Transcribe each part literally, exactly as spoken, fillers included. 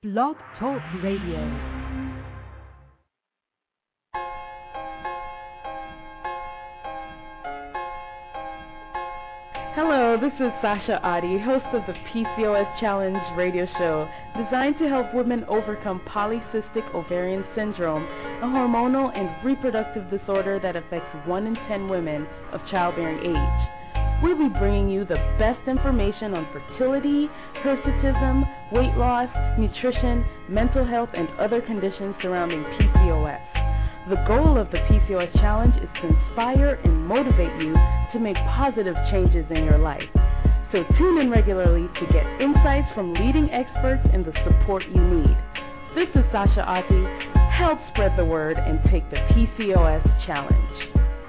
Blog Talk Radio. Hello, this is Sasha Adi, host of the P C O S Challenge radio show, designed to help women overcome polycystic ovarian syndrome, a hormonal and reproductive disorder that affects one in ten women of childbearing age. We'll be bringing you the best information on fertility, hirsutism, weight loss, nutrition, mental health, and other conditions surrounding P C O S. The goal of the P C O S Challenge is to inspire and motivate you to make positive changes in your life. So tune in regularly to get insights from leading experts and the support you need. This is Sasha Ati. Help spread the word and take the P C O S Challenge.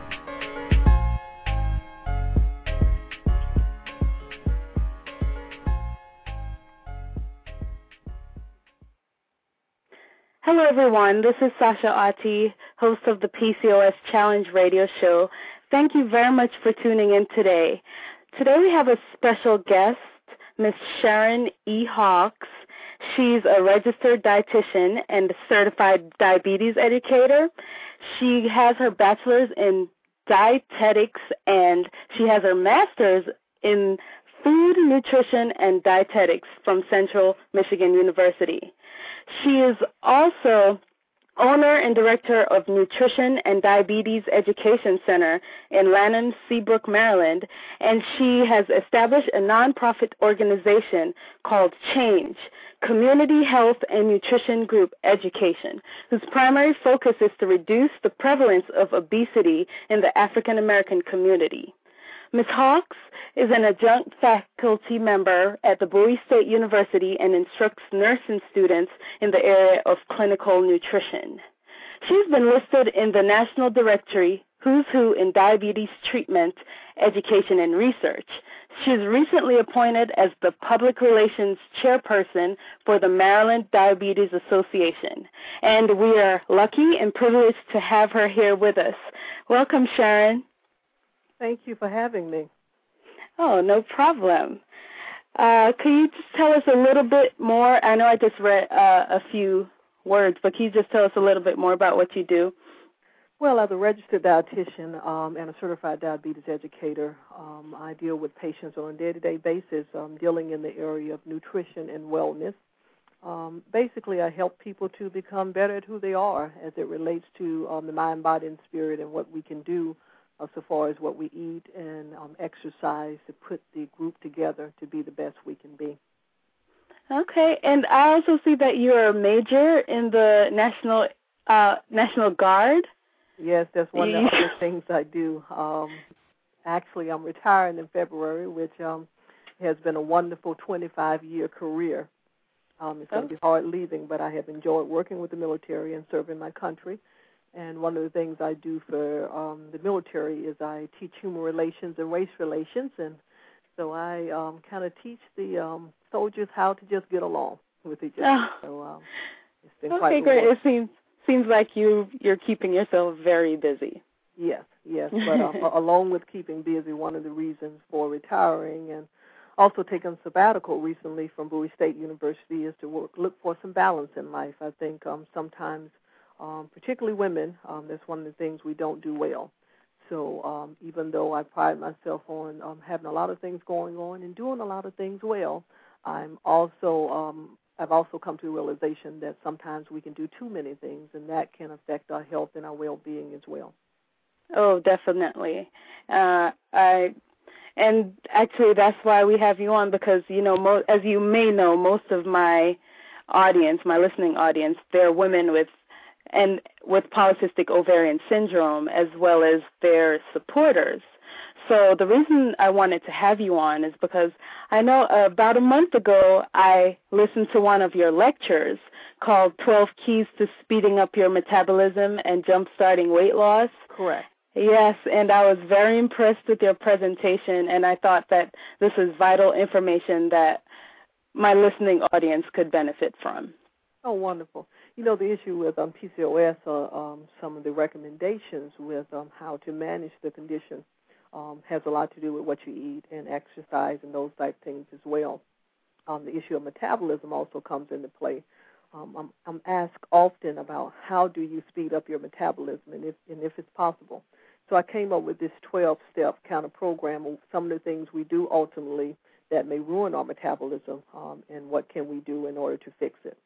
Hello everyone, this is Sasha Ati, host of the P C O S Challenge radio show. Thank you very much for tuning in today. Today we have a special guest, Miss Sharon E. Hawks. She's a registered dietitian and a certified diabetes educator. She has her bachelor's in dietetics and she has her master's in food, nutrition, and dietetics from Central Michigan University. She is also owner and director of Nutrition and Diabetes Education Center in Lanham, Seabrook, Maryland, and she has established a nonprofit organization called Change, Community Health and Nutrition Group Education, whose primary focus is to reduce the prevalence of obesity in the African American community. Miz Hawks is an adjunct faculty member at the Bowie State University and instructs nursing students in the area of clinical nutrition. She's been listed in the National Directory, Who's Who in Diabetes Treatment, Education, and Research. She's recently appointed as the Public Relations Chairperson for the Maryland Diabetes Association, and we are lucky and privileged to have her here with us. Welcome, Sharon. Thank you for having me. Oh, no problem. Uh, can you just tell us a little bit more? I know I just read uh, a few words, but can you just tell us a little bit more about what you do? Well, as a registered dietitian um, and a certified diabetes educator, um, I deal with patients on a day-to-day basis, um, dealing in the area of nutrition and wellness. Um, basically, I help people to become better at who they are as it relates to um, the mind, body, and spirit and what we can do Uh, so far as what we eat and um, exercise to put the group together to be the best we can be. Okay, and I also see that you're a major in the National uh, National Guard. Yes, that's one of the other things I do. Um, actually, I'm retiring in February, which um, has been a wonderful twenty-five-year career. Um, it's going to be hard leaving, but I have enjoyed working with the military and serving my country. And one of the things I do for um, the military is I teach human relations and race relations, and so I um, kind of teach the um, soldiers how to just get along with each other. Oh. So um, it's been okay, quite great. rewarding. It seems seems like you you're keeping yourself very busy. Yes, yes. But um, along with keeping busy, one of the reasons for retiring and also taking sabbatical recently from Bowie State University is to work, look for some balance in life. I think um, sometimes. Um, particularly women, um, that's one of the things we don't do well. So um, even though I pride myself on um, having a lot of things going on and doing a lot of things well, I'm also um, I've also come to a realization that sometimes we can do too many things, and that can affect our health and our well-being as well. Oh, definitely. Uh, I and actually that's why we have you on, because you know, mo- as you may know, most of my audience, my listening audience, they're women with and with polycystic ovarian syndrome, as well as their supporters. So the reason I wanted to have you on is because I know uh, about a month ago I listened to one of your lectures called twelve Keys to Speeding Up Your Metabolism and Jumpstarting Weight Loss. Correct. Yes, and I was very impressed with your presentation, and I thought that this is vital information that my listening audience could benefit from. Oh, wonderful. You know, the issue with um, P C O S are um, some of the recommendations with um, how to manage the condition um, has a lot to do with what you eat and exercise and those type things as well. um, the issue of metabolism also comes into play. Um, I'm, I'm asked often about how do you speed up your metabolism and if, and if it's possible. So I came up with this twelve-step kind of program of some of the things we do ultimately that may ruin our metabolism, um, and what can we do in order to fix it.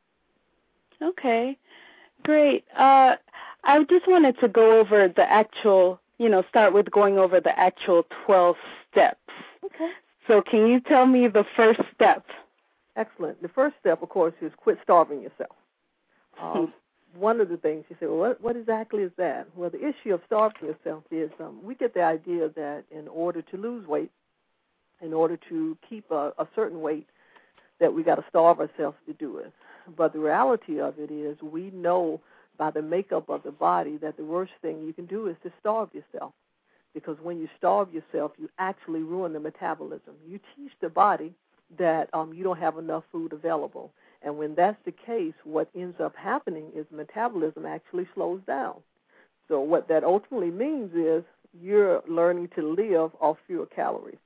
Okay, great. Uh, I just wanted to go over the actual, you know, start with going over the actual twelve steps. Okay. So can you tell me the first step? Excellent. The first step, of course, is quit starving yourself. Um, one of the things you say, well, what, what exactly is that? Well, the issue of starving yourself is um, we get the idea that in order to lose weight, in order to keep a, a certain weight, that we got to starve ourselves to do it. But the reality of it is we know by the makeup of the body that the worst thing you can do is to starve yourself. Because when you starve yourself, you actually ruin the metabolism. You teach the body that um, you don't have enough food available. And when that's the case, what ends up happening is metabolism actually slows down. So what that ultimately means is you're learning to live off fewer calories.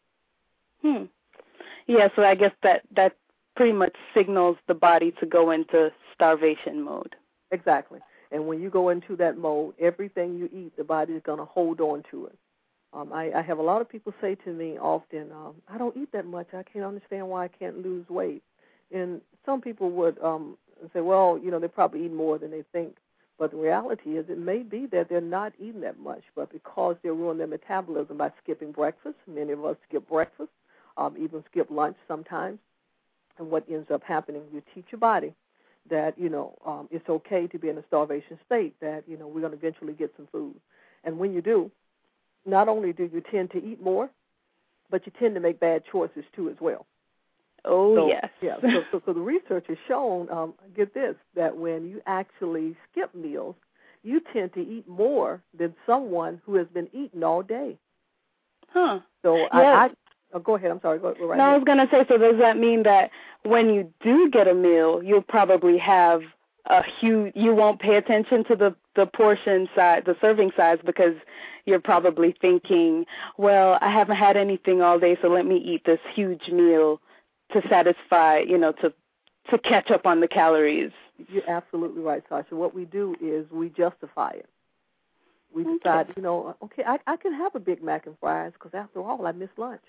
Hmm. Yeah, so I guess that, that pretty much signals the body to go into starvation mode. Exactly. And when you go into that mode, everything you eat, the body is going to hold on to it. Um, I, I have a lot of people say to me often, um, I don't eat that much. I can't understand why I can't lose weight. And some people would um, say, well, you know, they probably eat more than they think. But the reality is it may be that they're not eating that much, but because they're ruining their metabolism by skipping breakfast, many of us skip breakfast, um, even skip lunch sometimes. And what ends up happening, you teach your body that, you know, um, it's okay to be in a starvation state, that, you know, we're going to eventually get some food. And when you do, not only do you tend to eat more, but you tend to make bad choices, too, as well. Oh, so, yes. Yeah, so, so, so the research has shown, um, get this, that when you actually skip meals, you tend to eat more than someone who has been eating all day. Huh. So yeah. I, I oh, go ahead. I'm sorry. Go, go right No, ahead. I was going to say, so does that mean that when you do get a meal, you'll probably have a huge, you won't pay attention to the, the portion size, the serving size, because you're probably thinking, well, I haven't had anything all day, so let me eat this huge meal to satisfy, you know, to to catch up on the calories. You're absolutely right, Sasha. What we do is we justify it. We Okay. decide, you know, okay, I, I can have a Big Mac and fries because, after all, I missed lunch.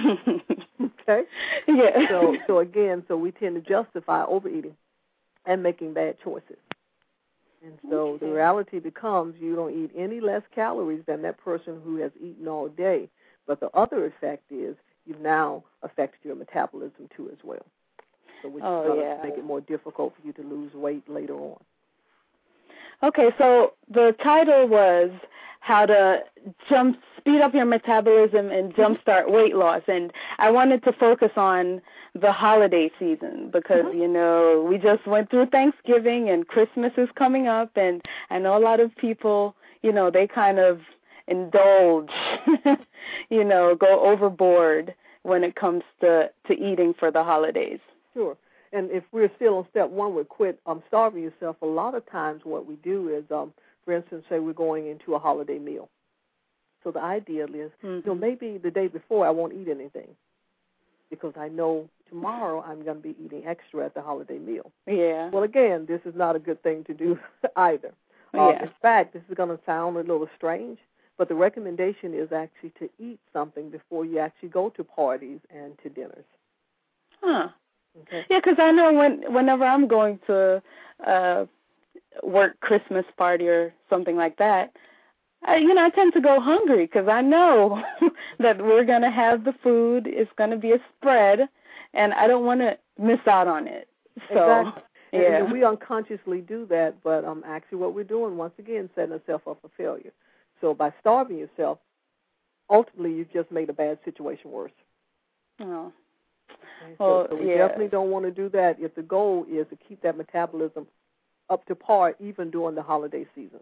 Okay? Yeah. So, so, again, so we tend to justify overeating and making bad choices. And so okay. the reality becomes you don't eat any less calories than that person who has eaten all day. But the other effect is you've now affected your metabolism, too, as well. So which oh, is going yeah. to make it more difficult for you to lose weight later on. Okay, so the title was how to jump, speed up your metabolism and jumpstart weight loss. And I wanted to focus on the holiday season because, mm-hmm. you know, we just went through Thanksgiving and Christmas is coming up. And I know a lot of people, you know, they kind of indulge, you know, go overboard when it comes to, to eating for the holidays. Sure. And if we're still on step one with quit um, starving yourself, a lot of times what we do is, um, for instance, say we're going into a holiday meal. So the idea is, mm-hmm. you know, maybe the day before I won't eat anything because I know tomorrow I'm going to be eating extra at the holiday meal. Yeah. Well, again, this is not a good thing to do either. Yeah. Um, in fact, this is going to sound a little strange, but the recommendation is actually to eat something before you actually go to parties and to dinners. Huh. Okay. Yeah, because I know when whenever I'm going to uh, work Christmas party or something like that, I, you know, I tend to go hungry because I know that we're going to have the food. It's going to be a spread, and I don't want to miss out on it. So, exactly. yeah. And, and we unconsciously do that, but um, actually what we're doing, once again, setting ourselves up for failure. So by starving yourself, ultimately you've just made a bad situation worse. Oh. Okay, well, so, so we yeah. definitely don't want to do that if the goal is to keep that metabolism up to par even during the holiday season.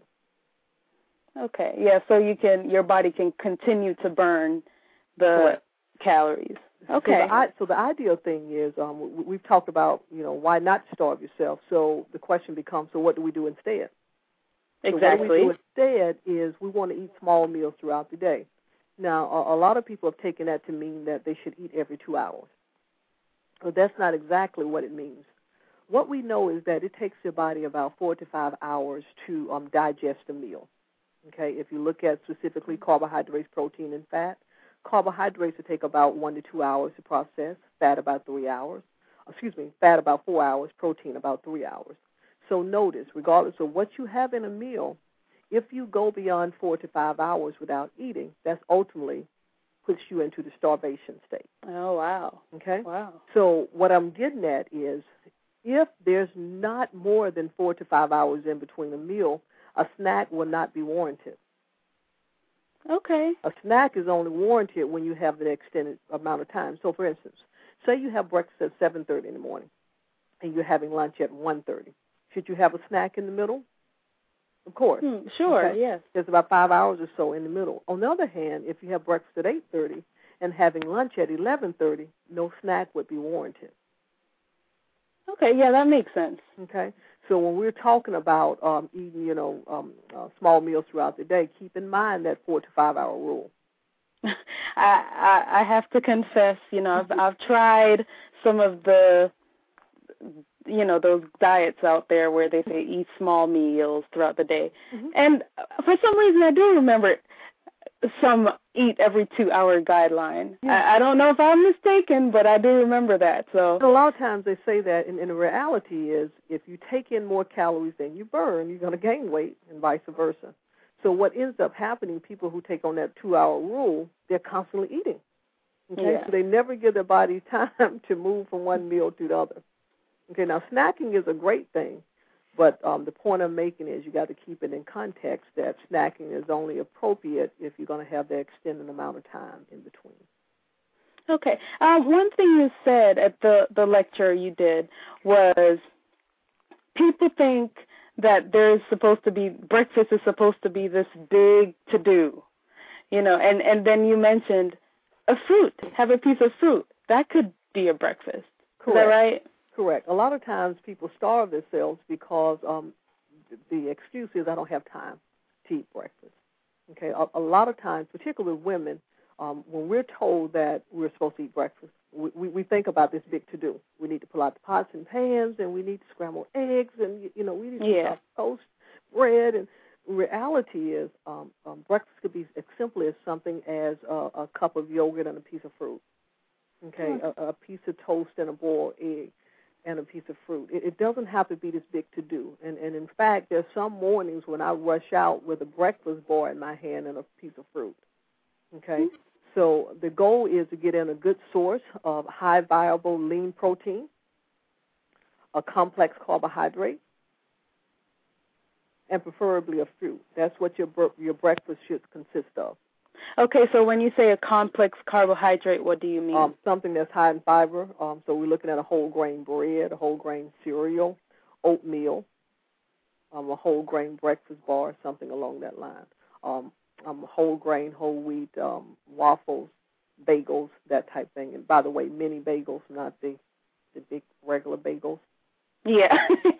Okay, yeah, so you can your body can continue to burn the Correct. calories. Okay. So the, so the ideal thing is um, we've talked about, you know, why not starve yourself. So the question becomes, so what do we do instead? Exactly. So what we do instead is we want to eat small meals throughout the day. Now, a, a lot of people have taken that to mean that they should eat every two hours. But that's not exactly what it means. What we know is that it takes your body about four to five hours to um, digest a meal. Okay, if you look at specifically carbohydrates, protein, and fat, carbohydrates will take about one to two hours to process, fat about three hours. Excuse me, fat about four hours, protein about three hours. So notice, regardless of what you have in a meal, if you go beyond four to five hours without eating, that's ultimately puts you into the starvation state. Oh, wow. Okay? Wow. So what I'm getting at is if there's not more than four to five hours in between a meal, a snack will not be warranted. Okay. A snack is only warranted when you have an extended amount of time. So, for instance, say you have breakfast at seven thirty in the morning and you're having lunch at one thirty. Should you have a snack in the middle? Of course. Hmm, sure, okay? Yes. There's about five hours or so in the middle. On the other hand, if you have breakfast at eight thirty and having lunch at eleven thirty, no snack would be warranted. Okay, yeah, that makes sense. Okay? So when we're talking about um, eating, you know, um, uh, small meals throughout the day, keep in mind that four to five hour rule. I, I I have to confess, you know, I've I've tried some of the, you know, those diets out there where they say eat small meals throughout the day, mm-hmm. and for some reason I do remember some eat every two-hour guideline. Yeah. I, I don't know if I'm mistaken, but I do remember that. So a lot of times they say that, and, and the reality is if you take in more calories than you burn, you're going to gain weight, and vice versa. So what ends up happening, people who take on that two-hour rule, they're constantly eating. Okay, yeah. So they never give their body time to move from one meal to the other. Okay, now snacking is a great thing. But um, the point I'm making is you got to keep it in context that snacking is only appropriate if you're going to have the extended amount of time in between. Okay. Um, one thing you said at the, the lecture you did was people think that there's supposed to be, breakfast is supposed to be this big to-do, you know, and, and then you mentioned a fruit, have a piece of fruit. That could be a breakfast. Correct. Is that right? Correct. A lot of times people starve themselves because um, the excuse is I don't have time to eat breakfast. Okay. A, a lot of times, particularly women, um, when we're told that we're supposed to eat breakfast, we, we, we think about this big to-do. We need to pull out the pots and pans, and we need to scramble eggs, and you know we need to yeah. toast bread. And reality is, um, um, breakfast could be as simple as something as a, a cup of yogurt and a piece of fruit. Okay, mm-hmm. a, a piece of toast and a boiled egg. And a piece of fruit. It, it doesn't have to be this big to do. And, and in fact, there's some mornings when I rush out with a breakfast bar in my hand and a piece of fruit. Okay? Mm-hmm. So the goal is to get in a good source of high viable lean protein, a complex carbohydrate, and preferably a fruit. That's what your your breakfast should consist of. Okay, so when you say a complex carbohydrate, what do you mean? Um, something that's high in fiber. Um, so we're looking at a whole grain bread, a whole grain cereal, oatmeal, um, a whole grain breakfast bar, something along that line. Um, um, whole grain, whole wheat, um, waffles, bagels, that type thing. And by the way, mini bagels, not the the big regular bagels. Yeah.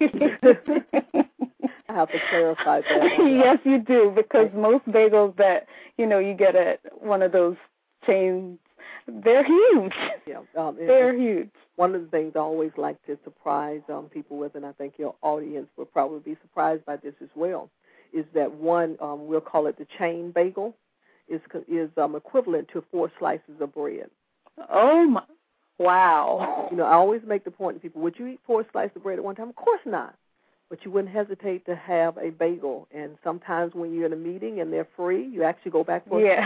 I have to clarify that. Yes, you do, because most bagels that, you know, you get at one of those chains, they're huge. Yeah, um, they're huge. One of the things I always like to surprise um, people with, and I think your audience will probably be surprised by this as well, is that one, um, we'll call it the chain bagel, is is um, equivalent to four slices of bread. Oh, my. Wow. You know, I always make the point to people, would you eat four slices of bread at one time? Of course not. But you wouldn't hesitate to have a bagel. And sometimes when you're in a meeting and they're free, you actually go back for yeah.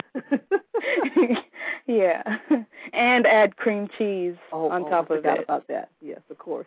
yeah. And add cream cheese oh, on oh, top I of forgot it. about that. Yes, of course.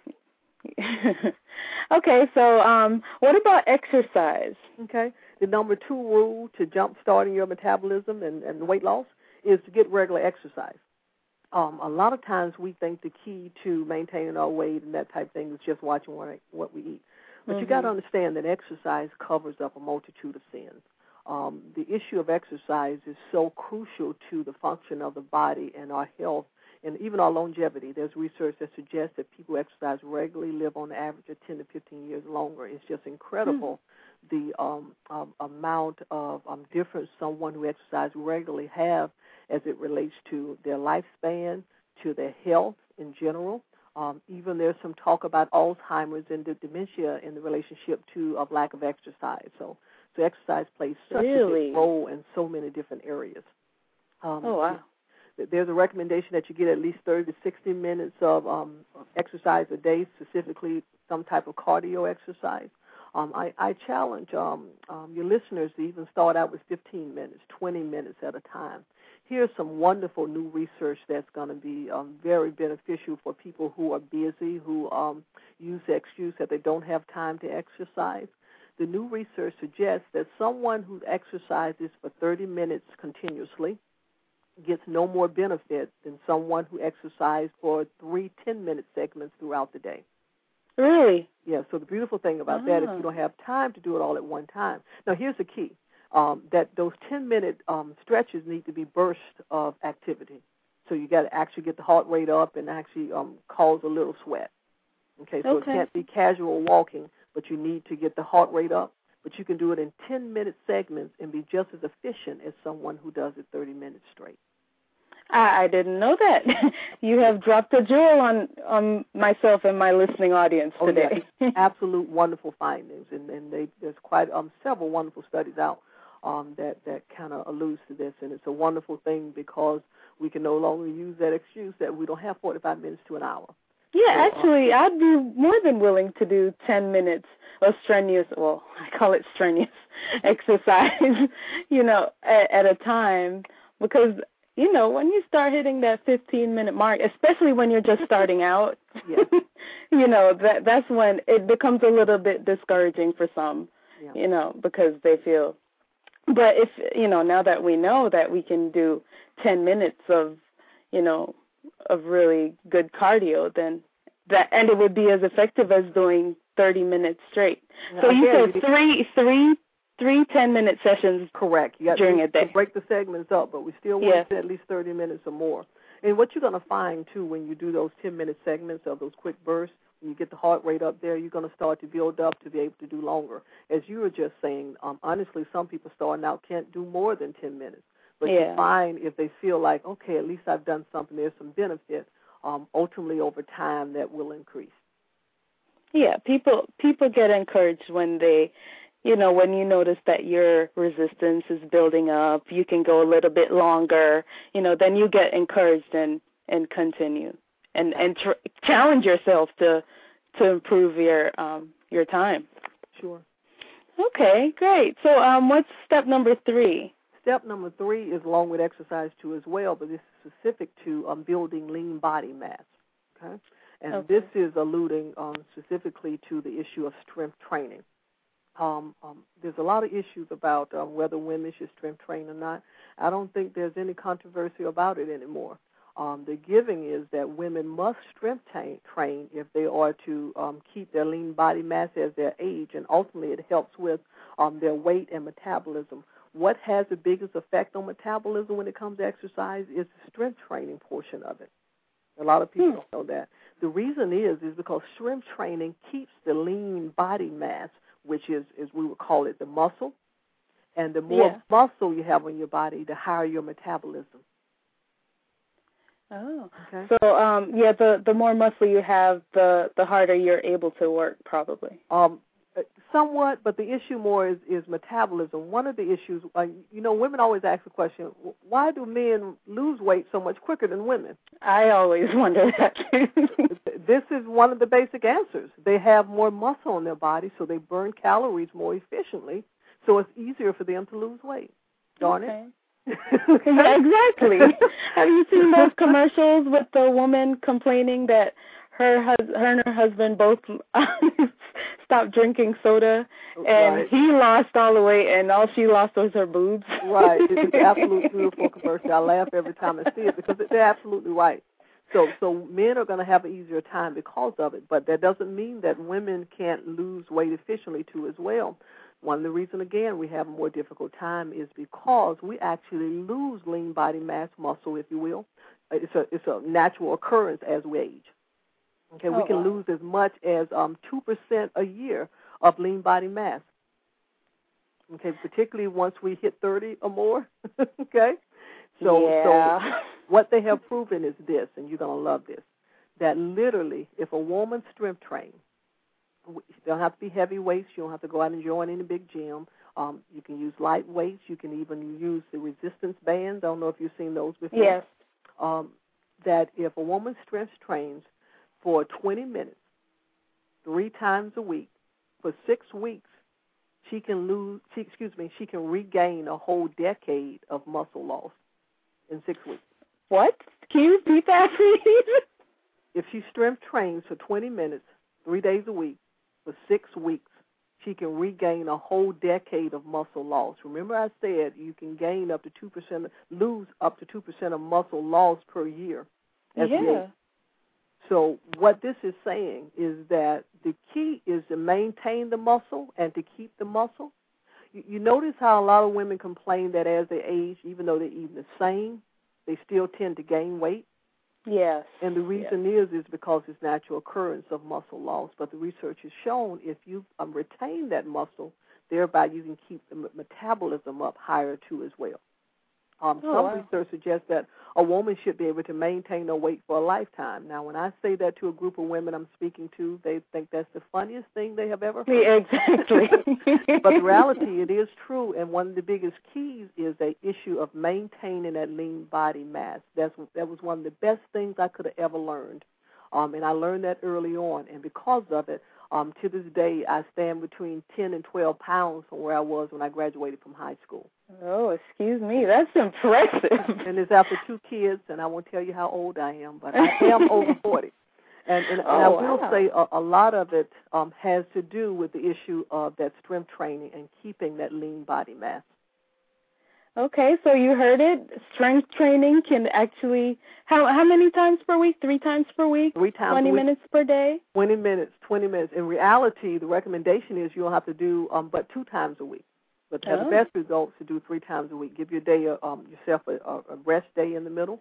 Okay, so um, what about exercise? Okay. The number two rule to jump starting your metabolism and, and weight loss is to get regular exercise. Um, a lot of times we think the key to maintaining our weight and that type of thing is just watching what, what we eat. But mm-hmm. you got to understand that exercise covers up a multitude of sins. Um, the issue of exercise is so crucial to the function of the body and our health and even our longevity. There's research that suggests that people who exercise regularly live on average of ten to fifteen years longer. It's just incredible mm-hmm. the um, um, amount of um, difference someone who exercises regularly have as it relates to their lifespan, to their health, in general. Um, even there's some talk about Alzheimer's and the dementia in the relationship to of lack of exercise. So, so exercise plays such really? a big role in so many different areas. Um, oh, wow. There's a recommendation that you get at least thirty to sixty minutes of um, exercise a day, specifically some type of cardio exercise. Um, I, I challenge um, um, your listeners to even start out with fifteen minutes, twenty minutes at a time. Here's some wonderful new research that's going to be um, very beneficial for people who are busy, who um, use the excuse that they don't have time to exercise. The new research suggests that someone who exercises for thirty minutes continuously gets no more benefit than someone who exercised for three ten-minute segments throughout the day. Really? Yeah, so the beautiful thing about oh. that, if you don't have time to do it all at one time. Now, here's the key, um, that those ten-minute um, stretches need to be bursts of activity. So you got to actually get the heart rate up and actually um, cause a little sweat. Okay, so okay. it can't be casual walking, but you need to get the heart rate up. But you can do it in ten-minute segments and be just as efficient as someone who does it thirty minutes straight. I, I didn't know that. You have dropped a jewel on, on myself and my listening audience today. Oh, yeah. Absolute wonderful findings, and, and they, there's quite um, several wonderful studies out um, that, that kind of alludes to this, and it's a wonderful thing because we can no longer use that excuse that we don't have forty-five minutes to an hour. Yeah, so, actually, uh, I'd be more than willing to do ten minutes of strenuous, well, I call it strenuous exercise, you know, at, at a time, because, you know, when you start hitting that fifteen-minute mark, especially when you're just starting out, yes. you know, that that's when it becomes a little bit discouraging for some, yeah. you know, because they feel, but if, you know, now that we know that we can do ten minutes of, you know, of really good cardio, then that, and it would be as effective as doing thirty minutes straight. Now, so you again, said three, three, three ten-minute sessions. Correct. You got during to, a day. to break the segments up, but we still want yeah. to at least thirty minutes or more. And what you're going to find, too, when you do those ten-minute segments of those quick bursts, when you get the heart rate up there, you're going to start to build up to be able to do longer. As you were just saying, um, honestly, some people starting out can't do more than ten minutes. But yeah. you find if they feel like, okay, at least I've done something, there's some benefit, um, ultimately over time that will increase. Yeah, people people get encouraged when they, you know, when you notice that your resistance is building up, you can go a little bit longer, you know, then you get encouraged and, and continue and, and tr- challenge yourself to to improve your um, your time. Sure. Okay, great. So um, what's step number three? Step number three is along with exercise too as well, but this is specific to um, building lean body mass. Okay, and okay. this is alluding um, specifically to the issue of strength training. Um, um, there's a lot of issues about um, whether women should strength train or not. I don't think there's any controversy about it anymore. Um, the giving is that women must strength train, train if they are to um, keep their lean body mass as they age, and ultimately it helps with um, their weight and metabolism. What has the biggest effect on metabolism when it comes to exercise is the strength training portion of it. A lot of people hmm. don't know that. The reason is is because strength training keeps the lean body mass, which is, as we would call it, the muscle. And the more yeah. muscle you have on your body, the higher your metabolism. Oh, okay. So um, yeah, the, the more muscle you have, the, the harder you're able to work, probably. Um, somewhat, but the issue more is, is metabolism. One of the issues, uh, you know, women always ask the question, why do men lose weight so much quicker than women? I always wonder that too. This is one of the basic answers. They have more muscle in their body, so they burn calories more efficiently, so it's easier for them to lose weight. Darn okay. it. Yeah, exactly. Have you seen those commercials with the woman complaining that her hus- her and her husband both stopped drinking soda, and right. he lost all the weight, and all she lost was her boobs? Right. It's an absolute beautiful commercial. I laugh every time I see it because they're absolutely right. So, so men are going to have an easier time because of it, but that doesn't mean that women can't lose weight efficiently too as well. One of the reasons, again, we have a more difficult time is because we actually lose lean body mass muscle, if you will. It's a it's a natural occurrence as we age. Okay, oh, we can wow. lose as much as um two percent a year of lean body mass. Okay, particularly once we hit thirty or more. Okay, so yeah. so what they have proven is this, and you're gonna love this. that literally if a woman strength trains, you don't have to be heavy weights. You don't have to go out and join any big gym. Um, you can use light weights. You can even use the resistance bands. I don't know if you've seen those before. Yes. Um, that if a woman strength trains for twenty minutes, three times a week, for six weeks, she can lose. She, excuse me. She can regain a whole decade of muscle loss in six weeks. What? Can you repeat that, please? If she strength trains for twenty minutes, three days a week, for six weeks, she can regain a whole decade of muscle loss. Remember I said you can gain up to two percent, lose up to two percent of muscle loss per year. As yeah. So what this is saying is that the key is to maintain the muscle and to keep the muscle. You, you notice how a lot of women complain that as they age, even though they're eating the same, they still tend to gain weight. Yes. And the reason yes. is is because it's natural occurrence of muscle loss. But the research has shown if you um, retain that muscle, thereby you can keep the metabolism up higher too as well. Um, oh, some wow. research suggests that a woman should be able to maintain her weight for a lifetime. Now, when I say that to a group of women I'm speaking to, they think that's the funniest thing they have ever heard. Yeah, exactly. But the reality, it is true, and one of the biggest keys is the issue of maintaining that lean body mass. That's, that was one of the best things I could have ever learned, um, and I learned that early on, and because of it, um, to this day, I stand between ten and twelve pounds from where I was when I graduated from high school. Oh, excuse me. That's impressive. And it's after two kids, and I won't tell you how old I am, but I am over forty. And, and, oh, and I will wow. say a, a lot of it um, has to do with the issue of that strength training and keeping that lean body mass. Okay, so you heard it. Strength training can actually, how how many times per week? Three times per week? Three times twenty a week. minutes per day? twenty minutes, twenty minutes. In reality, the recommendation is you'll have to do um, but two times a week. But to have oh. the best results, to do three times a week. Give your day a, um, yourself a, a rest day in the middle.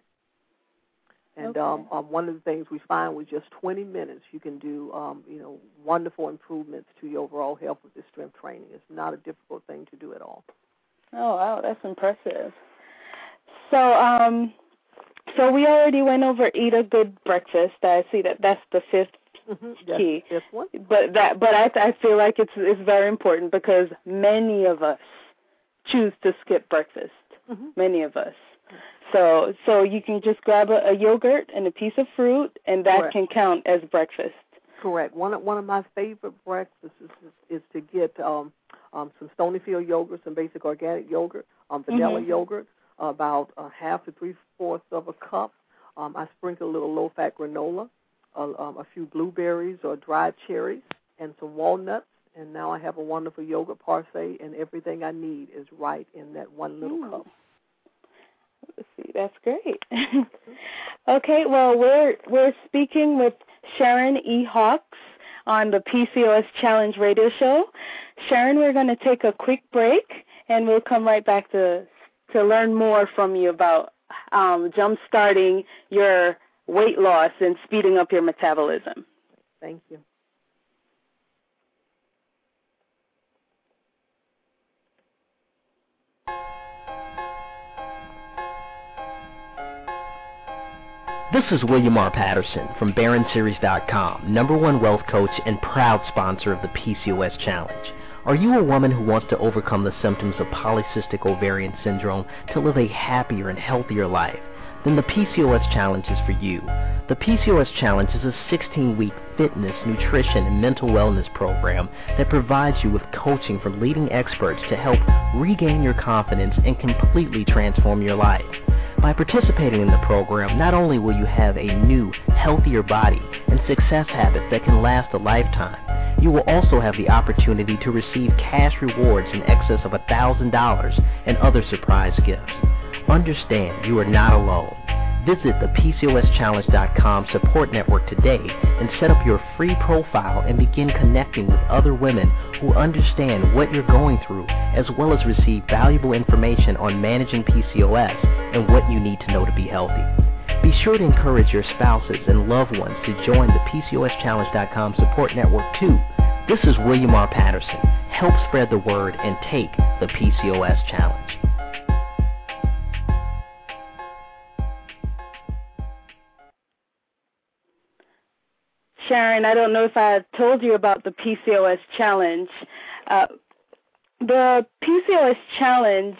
And okay. um, um, one of the things we find with just twenty minutes, you can do, um, you know, wonderful improvements to your overall health with this strength training. It's not a difficult thing to do at all. Oh, wow, that's impressive. So, um, so we already went over eat a good breakfast. I see that that's the fifth mm-hmm. key. That's one. But that, but I, I feel like it's it's very important because many of us choose to skip breakfast. Mm-hmm. Many of us. So, so you can just grab a, a yogurt and a piece of fruit, and that Correct. can count as breakfast. Correct. One of, one of my favorite breakfasts is, is, is to get um, um, some Stonyfield yogurt, some basic organic yogurt, um, vanilla mm-hmm. yogurt, about uh, half to three-fourths of a cup. Um, I sprinkle a little low-fat granola, uh, um, a few blueberries or dried cherries, and some walnuts. And now I have a wonderful yogurt parfait, and everything I need is right in that one little mm. cup. Let's see, that's great. Okay, well, we're we're speaking with Sharon E. Hawks on the P C O S Challenge radio show. Sharon, we're going to take a quick break, and we'll come right back to to learn more from you about um, jump-starting your weight loss and speeding up your metabolism. Thank you. This is William R. Patterson from Barron Series dot com, number one wealth coach and proud sponsor of the P C O S Challenge. Are you a woman who wants to overcome the symptoms of polycystic ovarian syndrome to live a happier and healthier life? Then the P C O S Challenge is for you. The P C O S Challenge is a sixteen-week fitness, nutrition, and mental wellness program that provides you with coaching from leading experts to help regain your confidence and completely transform your life. By participating in the program, not only will you have a new, healthier body and success habits that can last a lifetime, you will also have the opportunity to receive cash rewards in excess of one thousand dollars and other surprise gifts. Understand you are not alone. Visit the P C O S Challenge dot com support network today and set up your free profile and begin connecting with other women who understand what you're going through, as well as receive valuable information on managing P C O S and what you need to know to be healthy. Be sure to encourage your spouses and loved ones to join the P C O S Challenge dot com support network too. This is William R. Patterson. Help spread the word and take the P C O S Challenge. Sharon, I don't know if I told you about the P C O S Challenge. Uh, the P C O S Challenge,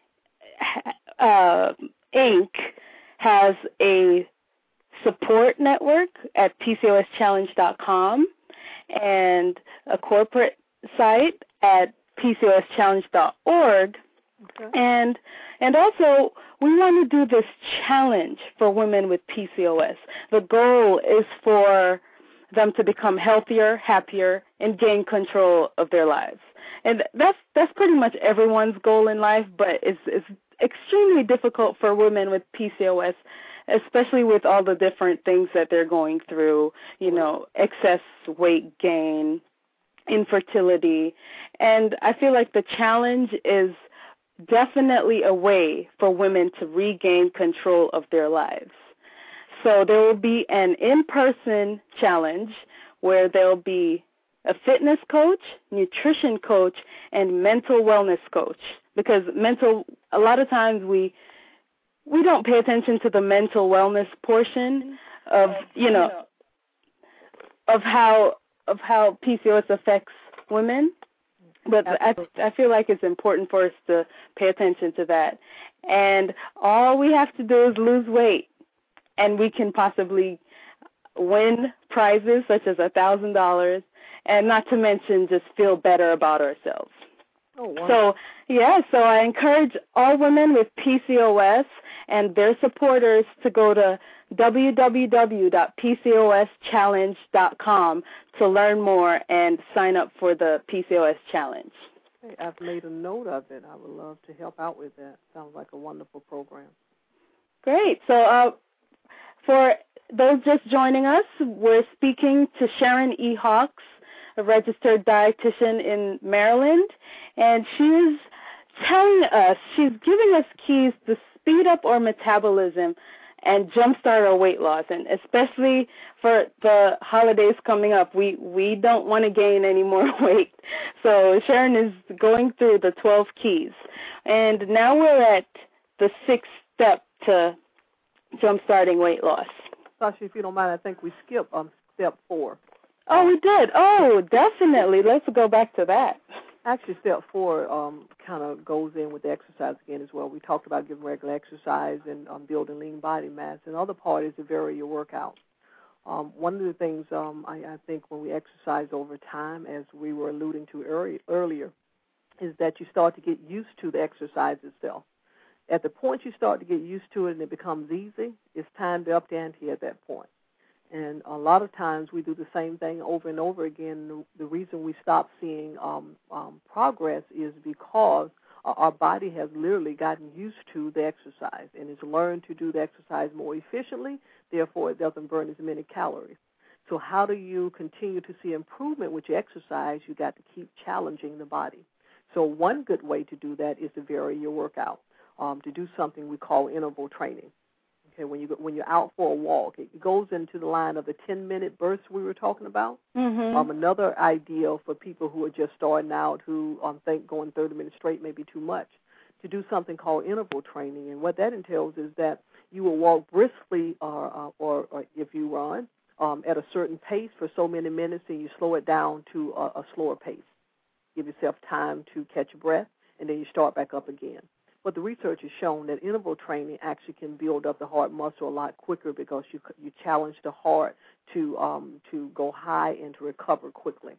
uh, Incorporated has a support network at P C O S challenge dot com and a corporate site at P C O S challenge dot org. Okay. And and also, we want to do this challenge for women with P C O S. The goal is for them to become healthier, happier, and gain control of their lives. And that's that's pretty much everyone's goal in life, but it's, it's extremely difficult for women with P C O S, especially with all the different things that they're going through, you know, excess weight gain, infertility. And I feel like the challenge is definitely a way for women to regain control of their lives. So there will be an in-person challenge where there will be a fitness coach, nutrition coach, and mental wellness coach. Because mental, a lot of times we we don't pay attention to the mental wellness portion of, you know, of how of how P C O S affects women. But I, I feel like it's important for us to pay attention to that. And all we have to do is lose weight, and we can possibly win prizes such as one thousand dollars, and not to mention just feel better about ourselves. Oh, wow. So, yeah, so I encourage all women with P C O S and their supporters to go to w w w dot p c o s challenge dot com to learn more and sign up for the P C O S Challenge. Hey, I've made a note of it. I would love to help out with that. Sounds like a wonderful program. Great. So uh, for those just joining us, we're speaking to Sharon E. Hawks, a registered dietitian in Maryland, and she's telling us, she's giving us keys to speed up our metabolism and jumpstart our weight loss, and especially for the holidays coming up, we, we don't want to gain any more weight. So Sharon is going through the twelve keys, and now we're at the sixth step to jumpstarting weight loss. Sasha, if you don't mind, I think we skipped um, step four. Oh, we did. Oh, definitely. Let's go back to that. Actually, step four um, kind of goes in with the exercise again as well. We talked about giving regular exercise and um, building lean body mass. And the other part is to vary your workout. Um, one of the things um, I, I think when we exercise over time, as we were alluding to early, earlier, is that you start to get used to the exercise itself. At the point you start to get used to it and it becomes easy, it's time to up the ante at that point. And a lot of times we do the same thing over and over again. The reason we stop seeing um, um, progress is because our body has literally gotten used to the exercise and has learned to do the exercise more efficiently. Therefore, it doesn't burn as many calories. So how do you continue to see improvement with your exercise? You got to keep challenging the body. So one good way to do that is to vary your workout, um, to do something we call interval training. Okay, when you when you're out for a walk, it goes into the line of the ten-minute bursts we were talking about. Mm-hmm. Um, another idea for people who are just starting out, who um, think going thirty minutes straight may be too much, to do something called interval training. And what that entails is that you will walk briskly, or, uh, or, or if you run, um, at a certain pace for so many minutes, and you slow it down to a, a slower pace. Give yourself time to catch your breath, and then you start back up again. But the research has shown that interval training actually can build up the heart muscle a lot quicker because you you challenge the heart to um, to go high and to recover quickly.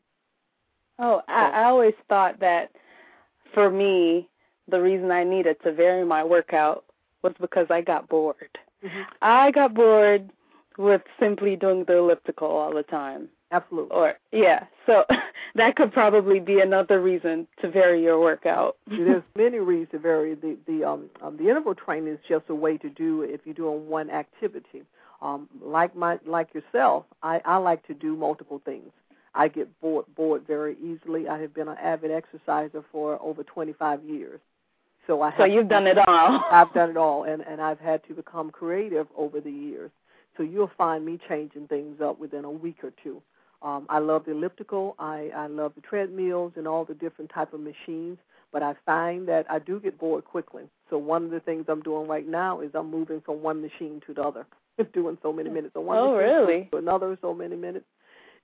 Oh, I, I always thought that for me, the reason I needed to vary my workout was because I got bored. Mm-hmm. I got bored with simply doing the elliptical all the time. Absolutely. Or yeah, so that could probably be another reason to vary your workout. There's many reasons to vary. The the um, um the interval training is just a way to do it if you're doing one activity. Um, like my like yourself, I, I like to do multiple things. I get bored bored very easily. I have been an avid exerciser for over twenty-five years. So I have So you've done it all. I've done it all, and, and I've had to become creative over the years. So you'll find me changing things up within a week or two. Um, I love the elliptical. I, I love the treadmills and all the different type of machines, but I find that I do get bored quickly. So one of the things I'm doing right now is I'm moving from one machine to the other, doing so many minutes on one oh, machine really? to another so many minutes.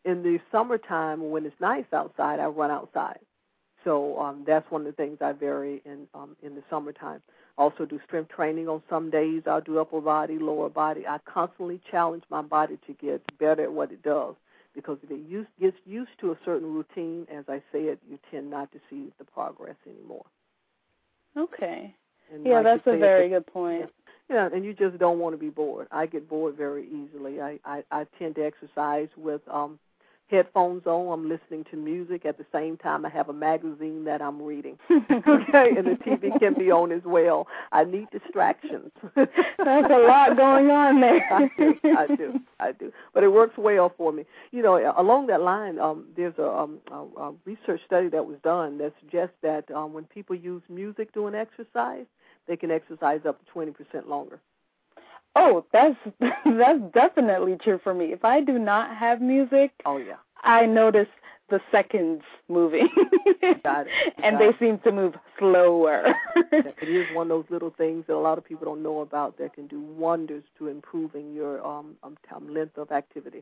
in the summertime, when it's nice outside, I run outside. So um, that's one of the things I vary in um, in the summertime. Also do strength training on some days. I'll do upper body, lower body. I constantly challenge my body to get better at what it does, because if it use, gets used to a certain routine, as I said, you tend not to see the progress anymore. Okay. And yeah, like that's a said, very good point. Yeah, and you just don't want to be bored. I get bored very easily. I, I, I tend to exercise with um, headphones on. I'm listening to music. At the same time, I have a magazine that I'm reading. Okay, and the T V can be on as well. I need distractions. That's a lot going on there. I do, I do, I do. But it works well for me. You know, along that line, um, there's a, um, a, a research study that was done that suggests that um, when people use music during exercise, they can exercise up to twenty percent longer. Oh, that's that's definitely true for me. If I do not have music, oh yeah, I notice the seconds moving. Got it. And Got they it. seem to move slower. It is one of those little things that a lot of people don't know about that can do wonders to improving your um, um length of activity.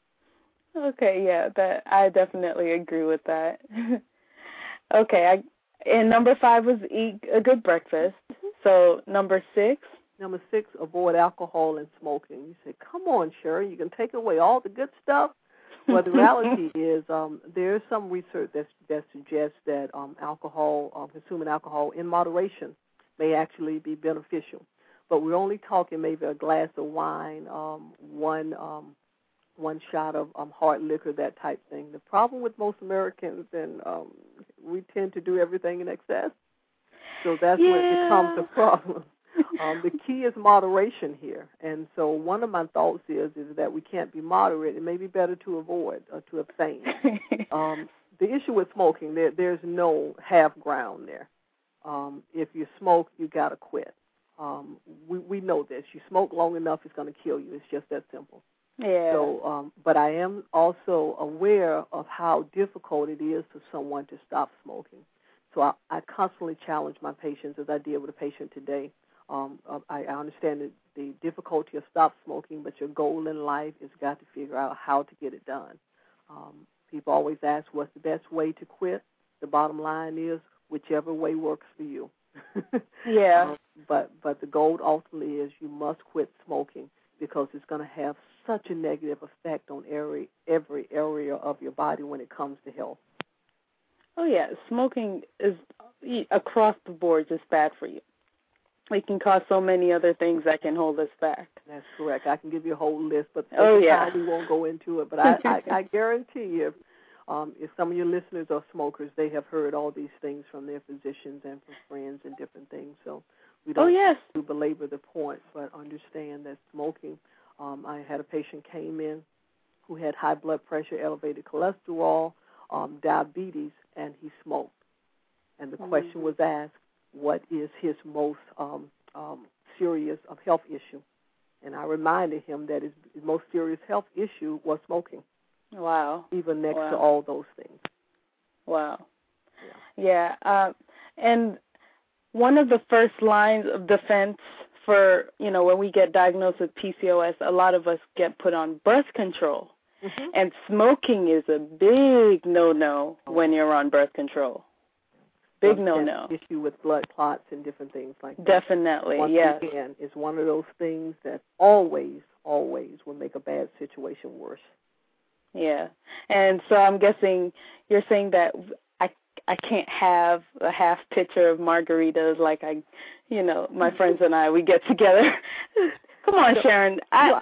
Okay, yeah, that I definitely agree with that. Okay, I, and number five was eat a good breakfast. So number six. Number six, avoid alcohol and smoking. You say, come on, Sherry, you can take away all the good stuff. Well, the reality is um, there is some research that, that suggests that um, alcohol, um, consuming alcohol in moderation may actually be beneficial. But we're only talking maybe a glass of wine, um, one um, one shot of um, hard liquor, that type thing. The problem with most Americans, and um, we tend to do everything in excess. So that's yeah. when it becomes a problem. Um, the key is moderation here, and so one of my thoughts is is that we can't be moderate. It may be better to avoid or to abstain. um, the issue with smoking, there, there's no half ground there. Um, if you smoke, you got to quit. Um, we, we know this. You smoke long enough, it's going to kill you. It's just that simple. Yeah. So, um, but I am also aware of how difficult it is for someone to stop smoking. So I, I constantly challenge my patients, as I did with a patient today. Um, I, I understand the, the difficulty of stop smoking, but your goal in life is got to figure out how to get it done. Um, people always ask, what's the best way to quit? The bottom line is whichever way works for you. Yeah. Um, but but the goal ultimately is you must quit smoking, because it's going to have such a negative effect on every every area of your body when it comes to health. Oh yeah, smoking is across the board just bad for you. It can cause so many other things that can hold us back. That's correct. I can give you a whole list, but oh, yeah. we won't go into it. But I, I, I guarantee you, if, um, if some of your listeners are smokers, they have heard all these things from their physicians and from friends and different things. So we don't oh, yes. to belabor the point, but understand that smoking. Um, I had a patient came in who had high blood pressure, elevated cholesterol, um, diabetes, and he smoked. And the mm-hmm. question was asked, what is his most um, um, serious of health issue? And I reminded him that his, his most serious health issue was smoking. Wow. Even next wow. to all those things. Wow. Yeah. yeah uh, and one of the first lines of defense for, you know, when we get diagnosed with P C O S, a lot of us get put on birth control. Mm-hmm. And smoking is a big no-no oh. when you're on birth control. Big no-no. Issue with blood clots and different things like that. Definitely, Once yes. again, it's one of those things that always, always will make a bad situation worse. Yeah. And so I'm guessing you're saying that I, I can't have a half pitcher of margaritas like I, you know, my friends and I, we get together. Come on, Sharon. I,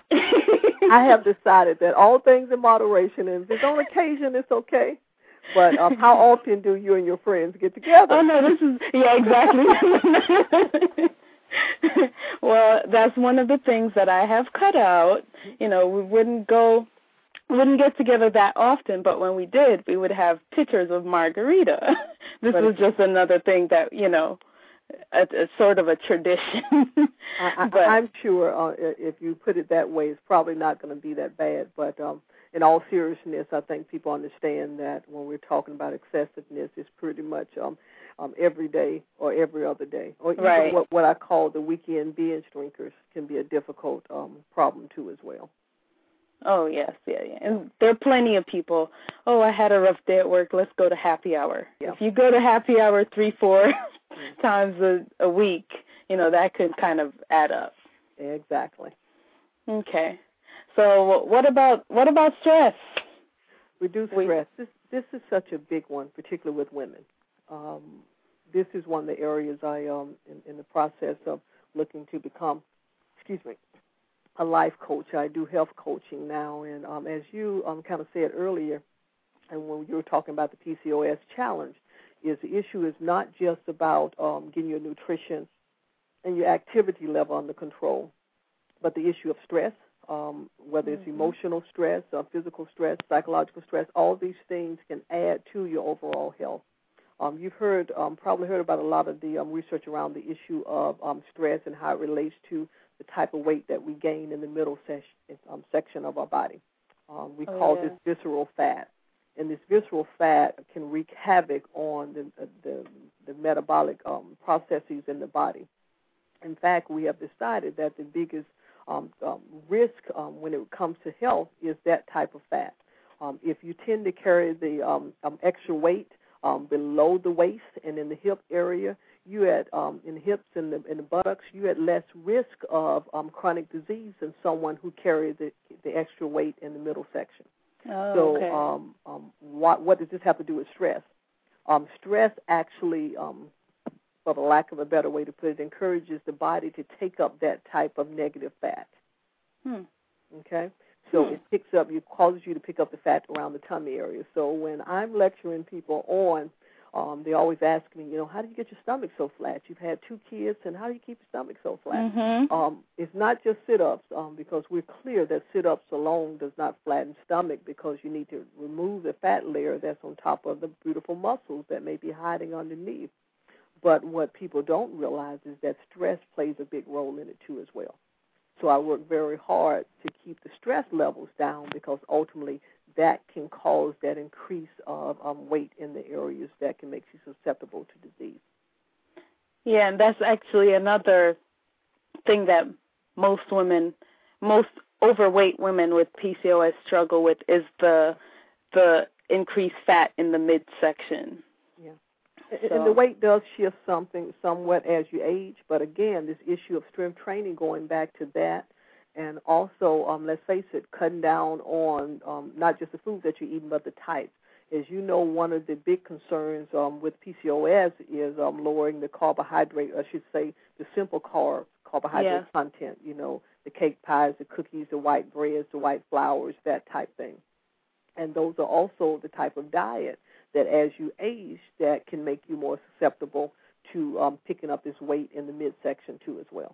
I have decided that all things in moderation, and if it's on occasion, it's okay. But um, how often do you and your friends get together? Oh, no, this is, yeah, exactly. Well, that's one of the things that I have cut out. You know, we wouldn't go, wouldn't get together that often, but when we did, we would have pitchers of margarita. This but was just another thing that, you know, a, a sort of a tradition. I, I, but, I'm sure uh, if you put it that way, it's probably not going to be that bad, but um, in all seriousness, I think people understand that when we're talking about excessiveness, it's pretty much um, um, every day or every other day. Or even right. what, what I call the weekend binge drinkers can be a difficult um, problem, too, as well. Oh, yes, yeah, yeah. And there are plenty of people, oh, I had a rough day at work, let's go to happy hour. Yeah. If you go to happy hour three, four times a, a week, you know, that could kind of add up. Exactly. Okay. So what about what about stress? Reduce we, stress. This, this is such a big one, particularly with women. Um, this is one of the areas I um in, in the process of looking to become, excuse me, a life coach. I do health coaching now, and um, as you um, kind of said earlier, and when you were talking about the P C O S challenge, is the issue is not just about um, getting your nutrition and your activity level under control, but the issue of stress, um, whether it's mm-hmm. emotional stress, or physical stress, psychological stress. All these things can add to your overall health. Um, you've heard, um, probably heard about a lot of the um, research around the issue of um, stress and how it relates to the type of weight that we gain in the middle section, um, section of our body. Um, we oh, call yeah. this visceral fat. And this visceral fat can wreak havoc on the, uh, the, the metabolic um, processes in the body. In fact, we have decided that the biggest um, um, risk um, when it comes to health is that type of fat. Um, if you tend to carry the um, um, extra weight um, below the waist and in the hip area, you at um, in the hips and the, in the buttocks, you at less risk of um, chronic disease than someone who carries the, the extra weight in the middle section. Oh, so okay. um, um, what, what does this have to do with stress? Um, stress actually, um, for the lack of a better way to put it, encourages the body to take up that type of negative fat. Hmm. Okay? So hmm. it picks up, it causes you to pick up the fat around the tummy area. So when I'm lecturing people on, um, they always ask me, you know, how do you get your stomach so flat? You've had two kids, and how do you keep your stomach so flat? Mm-hmm. Um, it's not just sit-ups, um, because we're clear that sit-ups alone does not flatten stomach, because you need to remove the fat layer that's on top of the beautiful muscles that may be hiding underneath. But what people don't realize is that stress plays a big role in it, too, as well. So I work very hard to keep the stress levels down, because ultimately that can cause that increase of um, weight in the areas that can make you susceptible to disease. Yeah, and that's actually another thing that most women, most overweight women with P C O S struggle with, is the the increased fat in the midsection. Yeah. So. And the weight does shift something somewhat as you age, but again, this issue of strength training, going back to that, and also, um, let's face it, cutting down on um, not just the foods that you're eating, but the types. As you know, one of the big concerns um, with P C O S is um, lowering the carbohydrate, I should say, the simple carbs, carbohydrate yeah. content, you know, the cake pies, the cookies, the white breads, the white flours, that type thing. And those are also the type of diet that as you age, that can make you more susceptible to um, picking up this weight in the midsection too as well.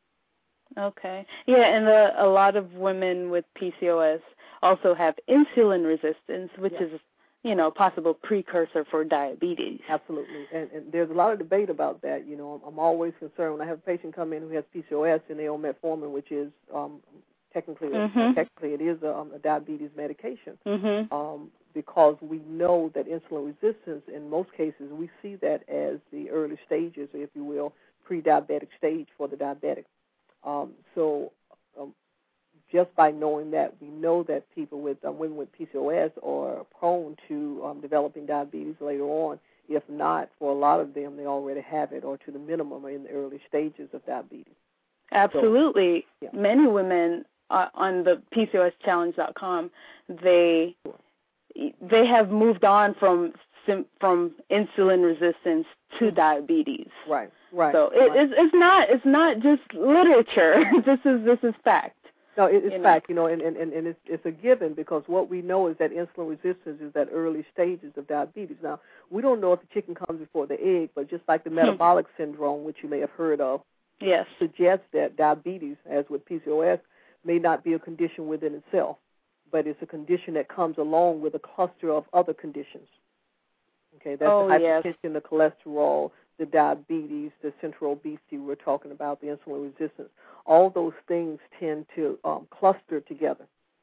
Okay. Yeah, and the, a lot of women with P C O S also have insulin resistance, which yeah. is, you know, a possible precursor for diabetes. Absolutely. And, and there's a lot of debate about that. You know, I'm always concerned when I have a patient come in who has P C O S and they on metformin, which is um, technically, mm-hmm. uh, technically it is a, um, a diabetes medication. Mm-hmm. Um, because we know that insulin resistance, in most cases, we see that as the early stages, if you will, pre-diabetic stage for the diabetic. Um, so um, just by knowing that, we know that people with um, women with P C O S are prone to um, developing diabetes later on. If not, for a lot of them, they already have it, or to the minimum, are in the early stages of diabetes. Absolutely. So, yeah. Many women uh, on the P C O S challenge dot com, they sure. they have moved on from from insulin resistance to mm-hmm. diabetes. Right, right. So it, right. It's, it's not it's not just literature. this is this is fact. No, it, it's you fact, know. you know, and, and, and it's, it's a given, because what we know is that insulin resistance is that early stages of diabetes. Now, we don't know if the chicken comes before the egg, but just like the metabolic hmm. syndrome, which you may have heard of, yes, suggests that diabetes, as with P C O S, may not be a condition within itself, but it's a condition that comes along with a cluster of other conditions. Okay, that's oh, the hypertension, yes. the cholesterol, the diabetes, the central obesity we're talking about, the insulin resistance. All those things tend to um, cluster together.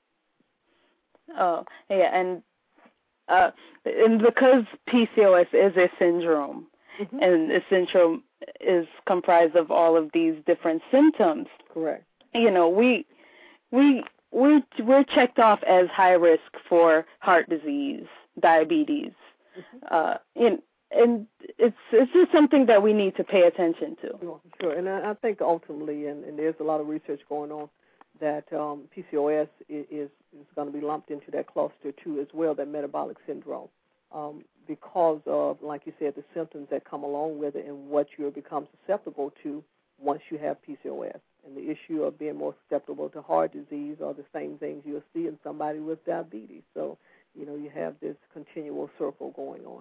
Oh, yeah, and uh, and because P C O S is a syndrome, mm-hmm. and a syndrome is comprised of all of these different symptoms. Correct. You know, we we we're, we're checked off as high risk for heart disease, diabetes, mm-hmm. uh, and, and it's it's just something that we need to pay attention to. Sure, sure. and I, I think ultimately, and, and there's a lot of research going on, that um, P C O S is, is, is going to be lumped into that cluster too as well, that metabolic syndrome, um, because of, like you said, the symptoms that come along with it and what you become susceptible to once you have P C O S. And the issue of being more susceptible to heart disease are the same things you'll see in somebody with diabetes. So, you know, you have this continual circle going on.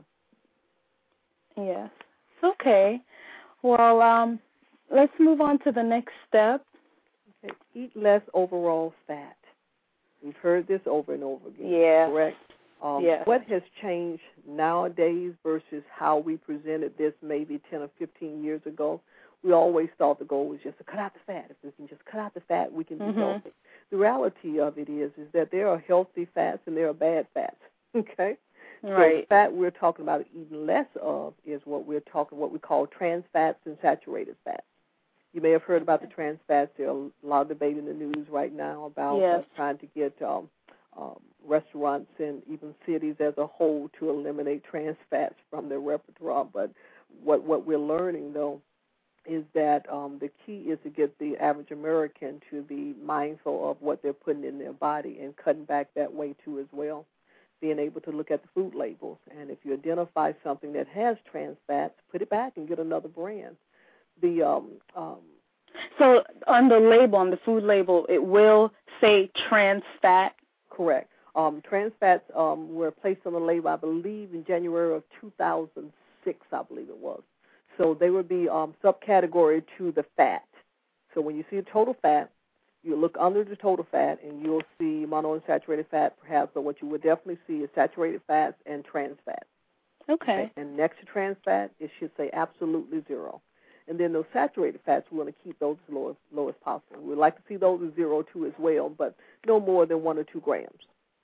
Yes. Okay. Well, um, let's move on to the next step. Okay. Eat less overall fat. We've heard this over and over again. Yeah. Correct? Um, yes. What has changed nowadays versus how we presented this maybe ten or fifteen years ago? We always thought the goal was just to cut out the fat. If we can just cut out the fat, we can be mm-hmm. healthy. The reality of it is is that there are healthy fats and there are bad fats, okay? Right. So the fat we're talking about eating less of is what we're talking, what we call trans fats and saturated fats. You may have heard about the trans fats. There's a lot of debate in the news right now about yes. uh, trying to get um, um, restaurants and even cities as a whole to eliminate trans fats from their repertoire. But what, what we're learning, though, is that um, the key is to get the average American to be mindful of what they're putting in their body and cutting back that way, too, as well. Being able to look at the food labels. And if you identify something that has trans fats, put it back and get another brand. The um, um, So on the label, on the food label, it will say trans fat? Correct. Um, trans fats um, were placed on the label, I believe, in January of two thousand six, I believe it was. So they would be um, subcategory to the fat. So when you see a total fat, you look under the total fat, and you'll see monounsaturated fat, perhaps, but what you would definitely see is saturated fats and trans fats. Okay. And next to trans fat, it should say absolutely zero. And then those saturated fats, we want to keep those as low as, low as possible. We'd like to see those as zero, too, as well, but no more than one or two grams.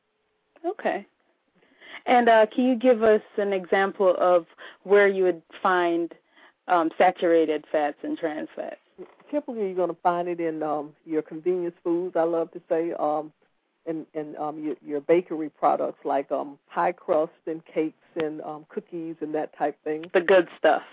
Okay. And uh, can you give us an example of where you would find um, saturated fats and trans fats? Typically, you're going to find it in um, your convenience foods, I love to say, um, and, and um, your, your bakery products like um, pie crust and cakes and um, cookies and that type thing. The good stuff.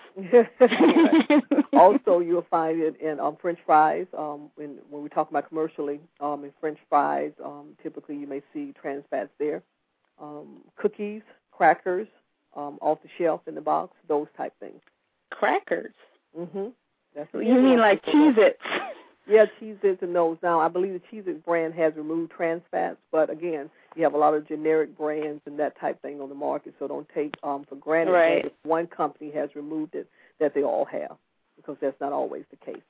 Also, you'll find it in um, French fries. Um, when, when we talk about commercially, um, in French fries, um, typically you may see trans fats there. Um, cookies, crackers, um, off the shelf in the box, those type things. Crackers? Mm-hmm. That's you mean like Cheez-Its? Yeah, Cheez-Its and those. Now, I believe the Cheez-Its brand has removed trans fats, but again, you have a lot of generic brands and that type thing on the market, so don't take um, for granted right. that if one company has removed it, that they all have, because that's not always the case.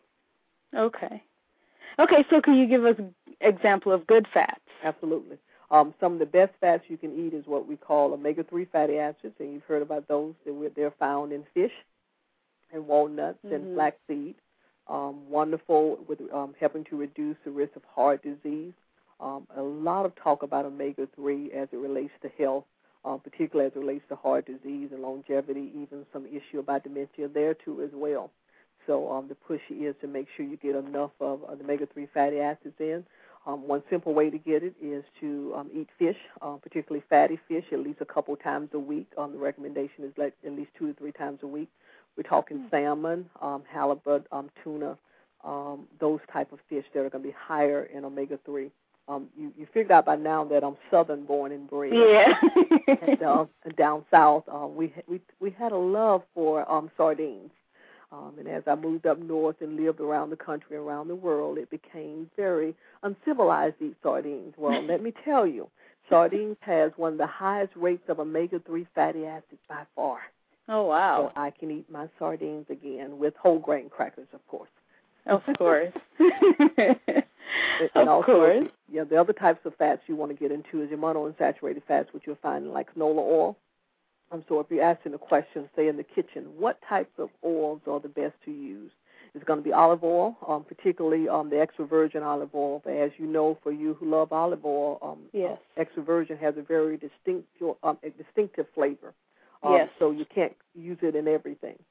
Okay. Okay, so can you give us an example of good fats? Absolutely. Um, some of the best fats you can eat is what we call omega three fatty acids, and you've heard about those. They're found in fish and walnuts mm-hmm. and flaxseed. Um, wonderful with um, helping to reduce the risk of heart disease. Um, a lot of talk about omega three as it relates to health, uh, particularly as it relates to heart disease and longevity, even some issue about dementia there too as well. So um, the push is to make sure you get enough of uh, the omega three fatty acids in. Um, one simple way to get it is to um, eat fish, uh, particularly fatty fish, at least a couple times a week. Um, the recommendation is like at least two to three times a week. We're talking mm-hmm. salmon, um, halibut, um, tuna, um, those type of fish that are going to be higher in omega three. Um, you, you figured out by now that I'm Southern born and bred. Yeah. and uh, down south, uh, we we we had a love for um, sardines. Um, and as I moved up north and lived around the country, around the world, it became very uncivilized to eat sardines. Well, let me tell you, sardines has one of the highest rates of omega three fatty acids by far. Oh, wow. So I can eat my sardines again with whole grain crackers, of course. Of course. and of also, course. Yeah, the other types of fats you want to get into is your monounsaturated fats, which you'll find in like canola oil. Um, so if you're asking a question, say in the kitchen, what types of oils are the best to use? It's going to be olive oil, um, particularly um, the extra virgin olive oil. But as you know, for you who love olive oil, um, yes. uh, extra virgin has a very distinct, um, a distinctive flavor. Um, yes. So you can't use it in everything.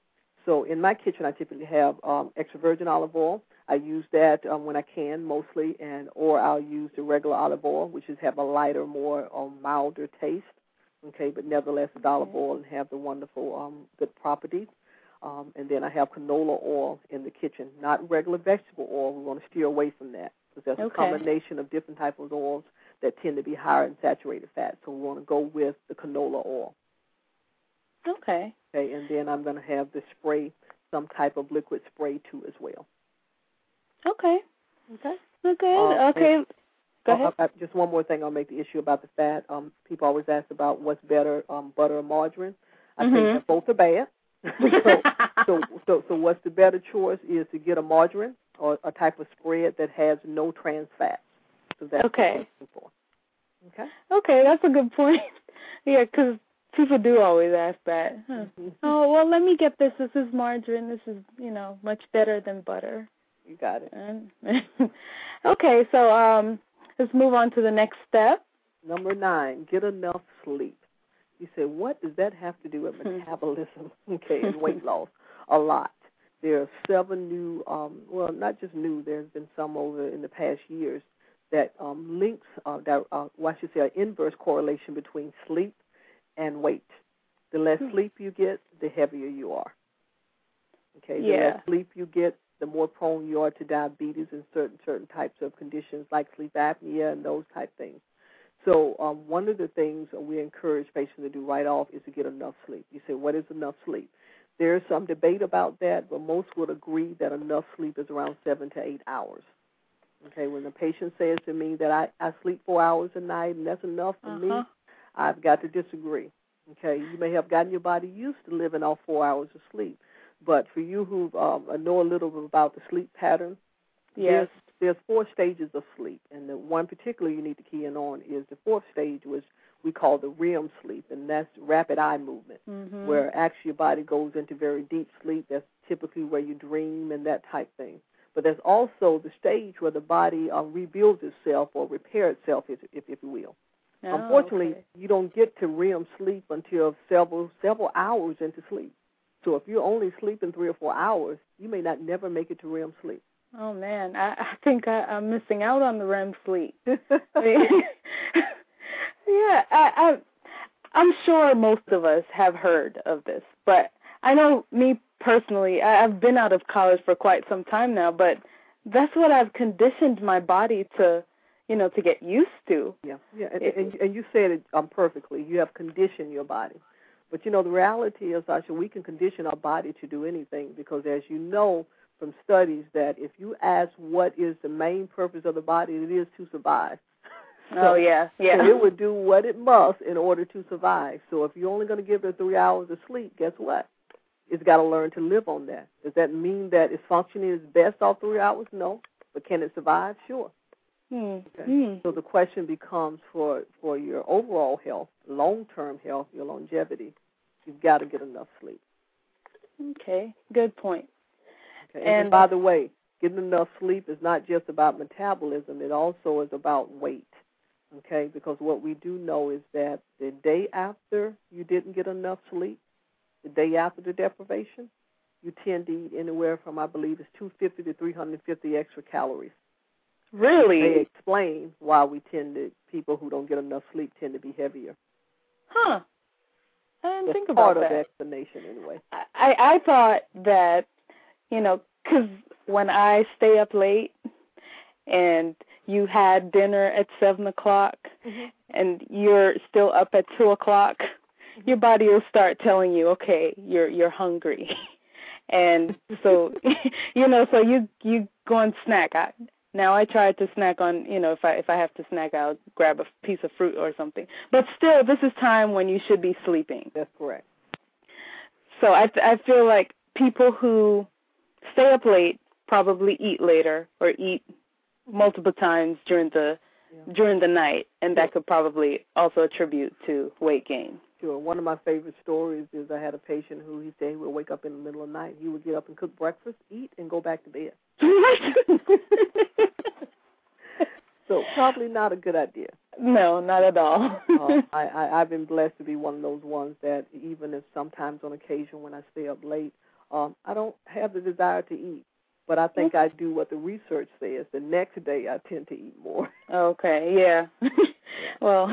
So in my kitchen, I typically have um, extra virgin olive oil. I use that um, when I can, mostly, and or I'll use the regular olive oil, which is have a lighter, more um, milder taste. Okay, but nevertheless, it's olive oil and have the wonderful um, good properties. Um, and then I have canola oil in the kitchen, not regular vegetable oil. We want to steer away from that because there's okay. a combination of different types of oils that tend to be higher in saturated fat. So we want to go with the canola oil. Okay. Okay, and then I'm going to have the spray, some type of liquid spray too as well. Okay. Okay. Okay. Uh, okay. And, Go ahead. Uh, just one more thing I'll make the issue about the fat. Um, people always ask about what's better, um, butter or margarine. I mm-hmm. think that both are bad. so, so, so, so what's the better choice is to get a margarine or a type of spread that has no trans fats. So that's okay. what I'm looking for. Okay. Okay, that's a good point. Yeah, because people do always ask that. Huh. Mm-hmm. Oh, well, let me get this. This is margarine. This is, you know, much better than butter. You got it. Okay, so um, let's move on to the next step. Number nine, get enough sleep. You say, what does that have to do with metabolism, okay, and weight loss? A lot. There are seven new, um, well, not just new, there's been some over in the past years that um, links, uh, that, uh, well, I should say, an inverse correlation between sleep and weight. The less hmm. sleep you get, the heavier you are. Okay, the yeah. less sleep you get, the more prone you are to diabetes and certain certain types of conditions like sleep apnea and those type things. So um, one of the things we encourage patients to do right off is to get enough sleep. You say, what is enough sleep? There is some debate about that, but most would agree that enough sleep is around seven to eight hours. Okay, when the patient says to me that I, I sleep four hours a night and that's enough for uh-huh. me, I've got to disagree. Okay, you may have gotten your body used to living off four hours of sleep, but for you who um, know a little bit about the sleep pattern, yes. there's, there's four stages of sleep, and the one particular you need to key in on is the fourth stage, which we call the R E M sleep, and that's rapid eye movement, mm-hmm. where actually your body goes into very deep sleep. That's typically where you dream and that type thing. But there's also the stage where the body uh, rebuilds itself or repairs itself, if, if, if you will. Oh, Unfortunately, okay. you don't get to R E M sleep until several several hours into sleep. So if you're only sleeping three or four hours, you may not never make it to R E M sleep. Oh, man, I, I think I, I'm missing out on the R E M sleep. Yeah, I, I, I'm sure most of us have heard of this, but I know me personally, I, I've been out of college for quite some time now, but that's what I've conditioned my body to, you know, to get used to. Yeah, yeah, and, it, and, and you said it um, perfectly. You have conditioned your body. But, you know, the reality is, Sasha, we can condition our body to do anything because, as you know from studies, that if you ask what is the main purpose of the body, it is to survive. So, oh, yeah, yeah. So it would do what it must in order to survive. So if you're only going to give it three hours of sleep, guess what? It's got to learn to live on that. Does that mean that it's functioning its best off three hours? No. But can it survive? Sure. Hmm. Okay. Hmm. So the question becomes for, for your overall health, long-term health, your longevity, you've got to get enough sleep. Okay, good point. Okay. And, and by the way, getting enough sleep is not just about metabolism. It also is about weight, okay, because what we do know is that the day after you didn't get enough sleep, the day after the deprivation, you tend to eat anywhere from, I believe, it's two hundred fifty to three hundred fifty extra calories. Really? They explain why we tend to, people who don't get enough sleep tend to be heavier. Huh. I didn't That's think about part that. of the explanation anyway. I, I thought that, you know, because when I stay up late and you had dinner at seven o'clock mm-hmm. and you're still up at two o'clock, mm-hmm. your body will start telling you, okay, you're you're hungry. And so, you know, so you, you go and snack. I, now I try to snack on, you know, if I if I have to snack, I'll grab a piece of fruit or something. But still, this is time when you should be sleeping. That's correct. So I I feel like people who stay up late probably eat later or eat multiple times during the yeah. during the night, and that could probably also attribute to weight gain. Sure. One of my favorite stories is I had a patient who he said he would wake up in the middle of the night. He would get up and cook breakfast, eat, and go back to bed. So probably not a good idea. No, not at all. uh, I, I, I've been blessed to be one of those ones that even if sometimes on occasion when I stay up late, um, I don't have the desire to eat. But I think I do what the research says. The next day, I tend to eat more. Okay, yeah. Well,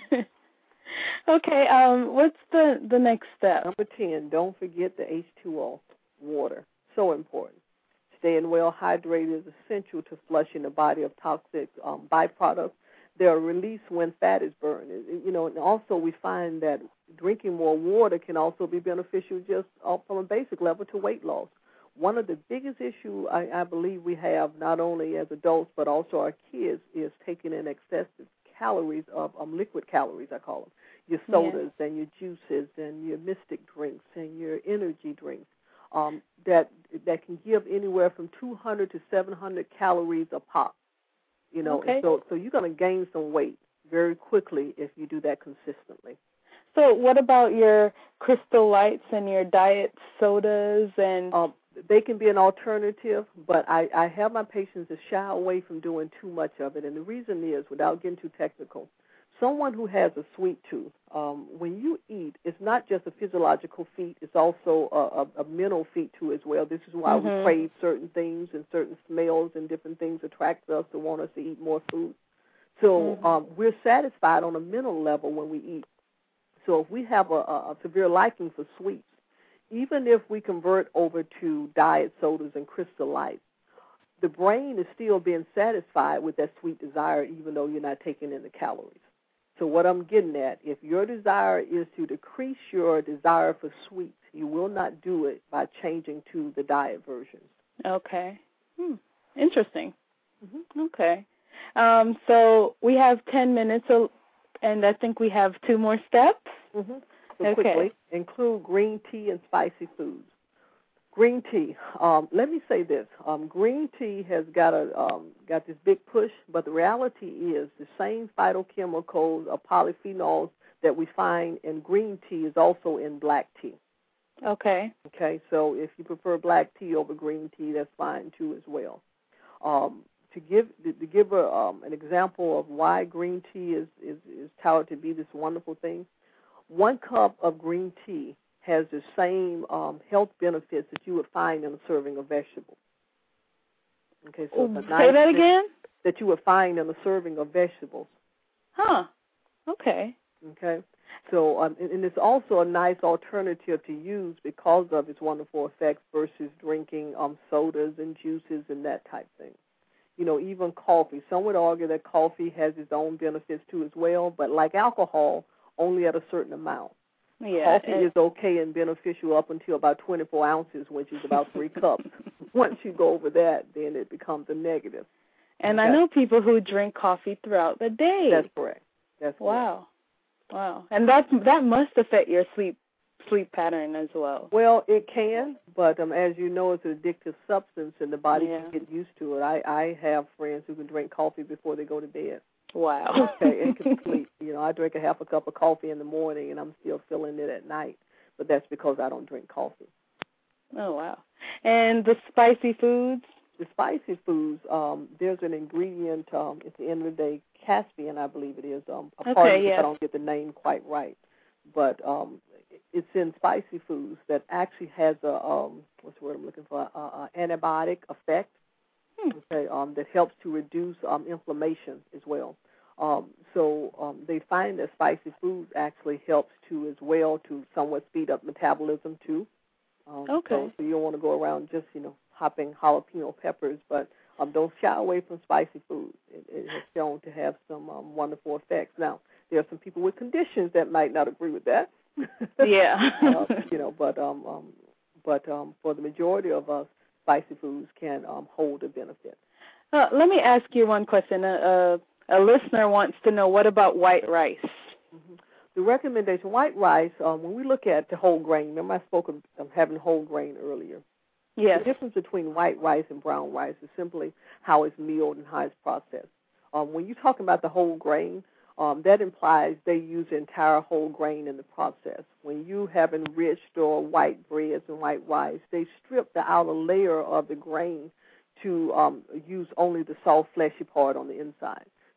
okay, um, what's the, the next step? Number ten, don't forget the H two O, water. So important. Staying well hydrated is essential to flushing the body of toxic um, byproducts. They are released when fat is burned. You know, and also we find that drinking more water can also be beneficial just uh, from a basic level to weight loss. One of the biggest issues I, I believe we have, not only as adults but also our kids, is taking in excessive calories of um, liquid calories, I call them, your sodas yeah. and your juices and your Mystic drinks and your energy drinks um, that that can give anywhere from two hundred to seven hundred calories a pop. You know, okay. so so you're going to gain some weight very quickly if you do that consistently. So what about your Crystal Lights and your diet sodas and? Um, They can be an alternative, but I, I have my patients to shy away from doing too much of it. And the reason is, without getting too technical, someone who has a sweet tooth, um, when you eat, it's not just a physiological feat, it's also a, a, a mental feat too as well. This is why mm-hmm. we crave certain things, and certain smells and different things attract us to want us to eat more food. So mm-hmm. um, we're satisfied on a mental level when we eat. So if we have a, a severe liking for sweets, even if we convert over to diet sodas and Crystal Light, the brain is still being satisfied with that sweet desire, even though you're not taking in the calories. So what I'm getting at, if your desire is to decrease your desire for sweets, you will not do it by changing to the diet versions. Okay. Hmm. Interesting. Mm-hmm. Okay. Um, so we have ten minutes, and I think we have two more steps. Mm-hmm. So okay. quickly, include green tea and spicy foods. Green tea. Um, let me say this: um, green tea has got a um, got this big push, but the reality is the same phytochemicals or polyphenols that we find in green tea is also in black tea. Okay. Okay. So if you prefer black tea over green tea, that's fine too as well. Um, to give to give a, um, an example of why green tea is, is is touted to be this wonderful thing. One cup of green tea has the same um, health benefits that you would find in a serving of vegetables. Okay, so it's a nice say that again. That you would find in a serving of vegetables. Huh. Okay. Okay. So, um, and, and it's also a nice alternative to use because of its wonderful effects versus drinking um, sodas and juices and that type thing. You know, even coffee. Some would argue that coffee has its own benefits too as well, but like alcohol, only at a certain amount. Yeah, Coffee it, is okay and beneficial up until about twenty-four ounces, which is about three cups. Once you go over that, then it becomes a negative. And okay. I know people who drink coffee throughout the day. That's correct. That's wow. correct. Wow. And that that must affect your sleep sleep pattern as well. Well, it can, but um, as you know, it's an addictive substance, and the body yeah. can get used to it. I, I have friends who can drink coffee before they go to bed. Wow. Okay, and complete. You know, I drink a half a cup of coffee in the morning, and I'm still feeling it at night, but that's because I don't drink coffee. Oh, wow. And the spicy foods? The spicy foods, um, there's an ingredient, um, at the end of the day, caspian, I believe it is. Um, a okay, part of it, yes. I don't get the name quite right, but um, it's in spicy foods that actually has a, um, what's the word I'm looking for, an antibiotic effect. Hmm. Okay, um, that helps to reduce um, inflammation as well. Um, so um, they find that spicy foods actually helps to as well to somewhat speed up metabolism too. Um, okay. So, so you don't want to go around just, you know, hopping jalapeno peppers, but um, don't shy away from spicy foods. It, it has shown to have some um, wonderful effects. Now, there are some people with conditions that might not agree with that. Yeah. uh, you know, but um, um, but um, for the majority of us, spicy foods can um, hold a benefit. Uh, let me ask you one question. Uh, uh, a listener wants to know, what about white rice? Mm-hmm. The recommendation, white rice, um, when we look at the whole grain, remember I spoke of, of having whole grain earlier. Yes. The difference between white rice and brown rice is simply how it's milled and how it's processed. Um, when you're talking about the whole grain, um, that implies they use the entire whole grain in the process. When you have enriched or white breads and white rice, they strip the outer layer of the grain to um, use only the soft, fleshy part on the inside.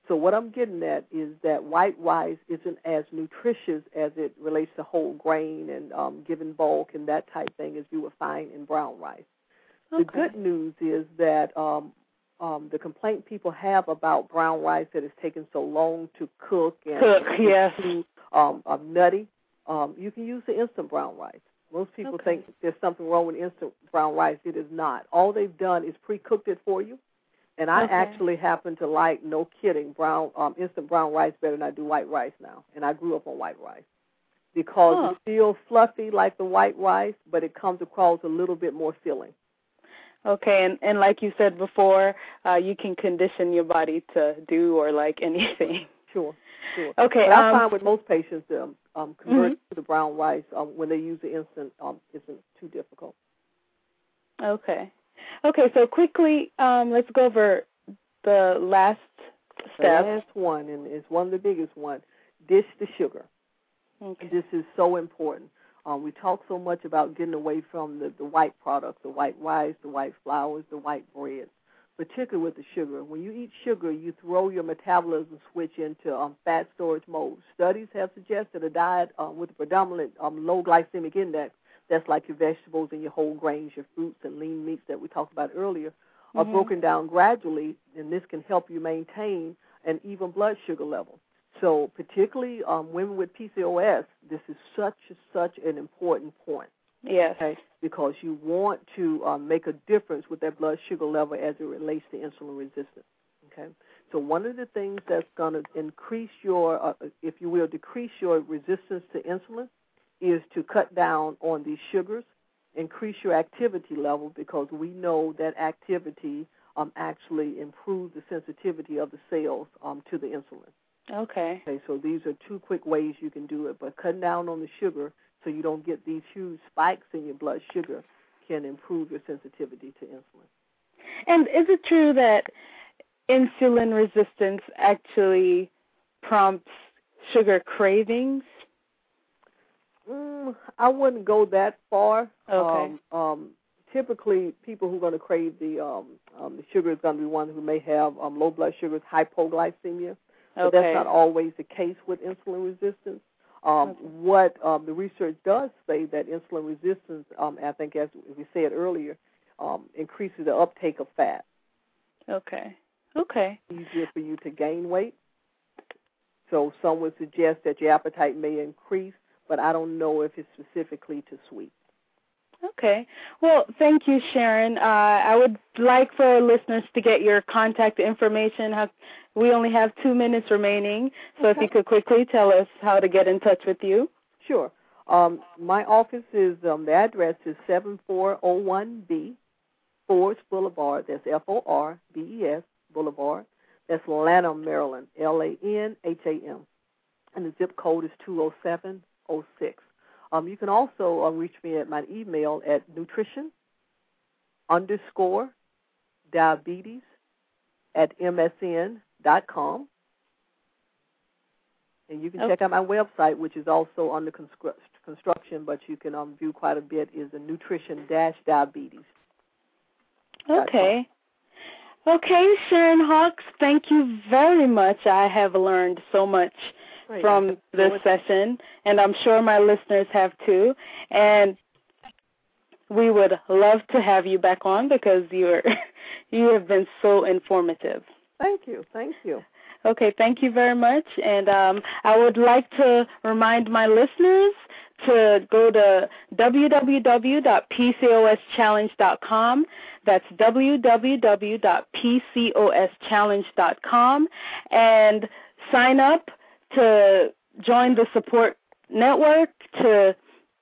So what I'm getting at is that white rice isn't as nutritious as it relates to whole grain and um, giving bulk and that type thing as you would find in brown rice. Okay. The good news is that um, um, the complaint people have about brown rice that it's taken so long to cook and cook, yes. too um, um, nutty, um, you can use the instant brown rice. Most people okay. think there's something wrong with instant brown rice. It is not. All they've done is pre-cooked it for you. And I okay. actually happen to like, no kidding, brown um, instant brown rice better than I do white rice now. And I grew up on white rice because huh. it feels fluffy like the white rice, but it comes across a little bit more filling. Okay, and, and like you said before, uh, you can condition your body to do or like anything. Sure, sure. Okay. But I um, find with most patients, um, um, converting mm-hmm. to the brown rice um, when they use the instant um, isn't too difficult. Okay. Okay, so quickly, um, let's go over the last step. The last one, and it's one of the biggest ones, dish the sugar. Okay. This is so important. Um, we talk so much about getting away from the, the white products, the white rice, the white flours, the white bread, particularly with the sugar. When you eat sugar, you throw your metabolism switch into um, fat storage mode. Studies have suggested a diet um, with a predominant um, low glycemic index, that's like your vegetables and your whole grains, your fruits and lean meats that we talked about earlier, are mm-hmm. broken broken down gradually, and this can help you maintain an even blood sugar level. So particularly um, women with P C O S, this is such such an important point. Yes. Okay, because you want to um, make a difference with that blood sugar level as it relates to insulin resistance. Okay, so one of the things that's going to increase your, uh, if you will, decrease your resistance to insulin is to cut down on these sugars, increase your activity level, because we know that activity um, actually improves the sensitivity of the cells um, to the insulin. Okay. Okay, so these are two quick ways you can do it, but cutting down on the sugar so you don't get these huge spikes in your blood sugar can improve your sensitivity to insulin. And is it true that insulin resistance actually prompts sugar cravings? Mm, I wouldn't go that far. Okay. Um, um, typically, people who are going to crave the um, um, the sugar is going to be ones who may have um, low blood sugars, hypoglycemia. But okay. that's not always the case with insulin resistance. Um, okay. What um, the research does say that insulin resistance, um, I think as we said earlier, um, increases the uptake of fat. Okay. Okay. It's easier for you to gain weight. So some would suggest that your appetite may increase, but I don't know if it's specifically to sweets. Okay. Well, thank you, Sharon. Uh, I would like for our listeners to get your contact information. How, we only have two minutes remaining, so okay. if you could quickly tell us how to get in touch with you. Sure. Um, my office is, um, the address is seven four oh one B, Forest Boulevard. That's F O R B E S Boulevard. That's Lanham, Maryland, L A N H A M. And the zip code is two oh seven oh six. Um, you can also uh, reach me at my email at nutrition underscore diabetes at M S N dot com. And you can okay. check out my website, which is also under constru- construction, but you can um, view quite a bit, is the nutrition dash diabetes. Okay. Okay, Sharon Hawks, thank you very much. I have learned so much Right, from this session, and I'm sure my listeners have too. And we would love to have you back on because you're you have been so informative. Thank you. Thank you. Okay, thank you very much. And um, I would like to remind my listeners to go to w w w dot p c o s challenge dot com. That's w w w dot p c o s challenge dot com and sign up to join the support network to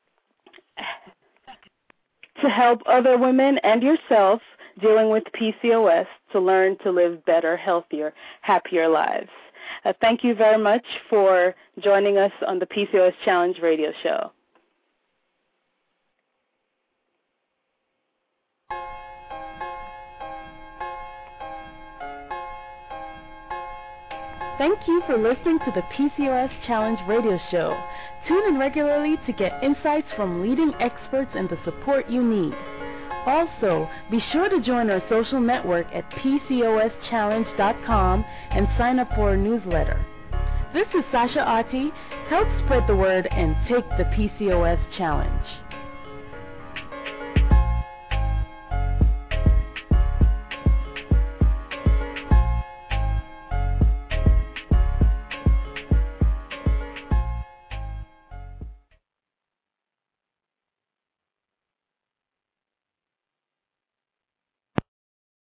to help other women and yourself dealing with P C O S to learn to live better, healthier, happier lives. Uh, thank you very much for joining us on the P C O S Challenge radio show. Thank you for listening to the P C O S Challenge radio show. Tune in regularly to get insights from leading experts and the support you need. Also, be sure to join our social network at P C O S challenge dot com and sign up for our newsletter. This is Sasha Ati. Help spread the word and take the P C O S challenge.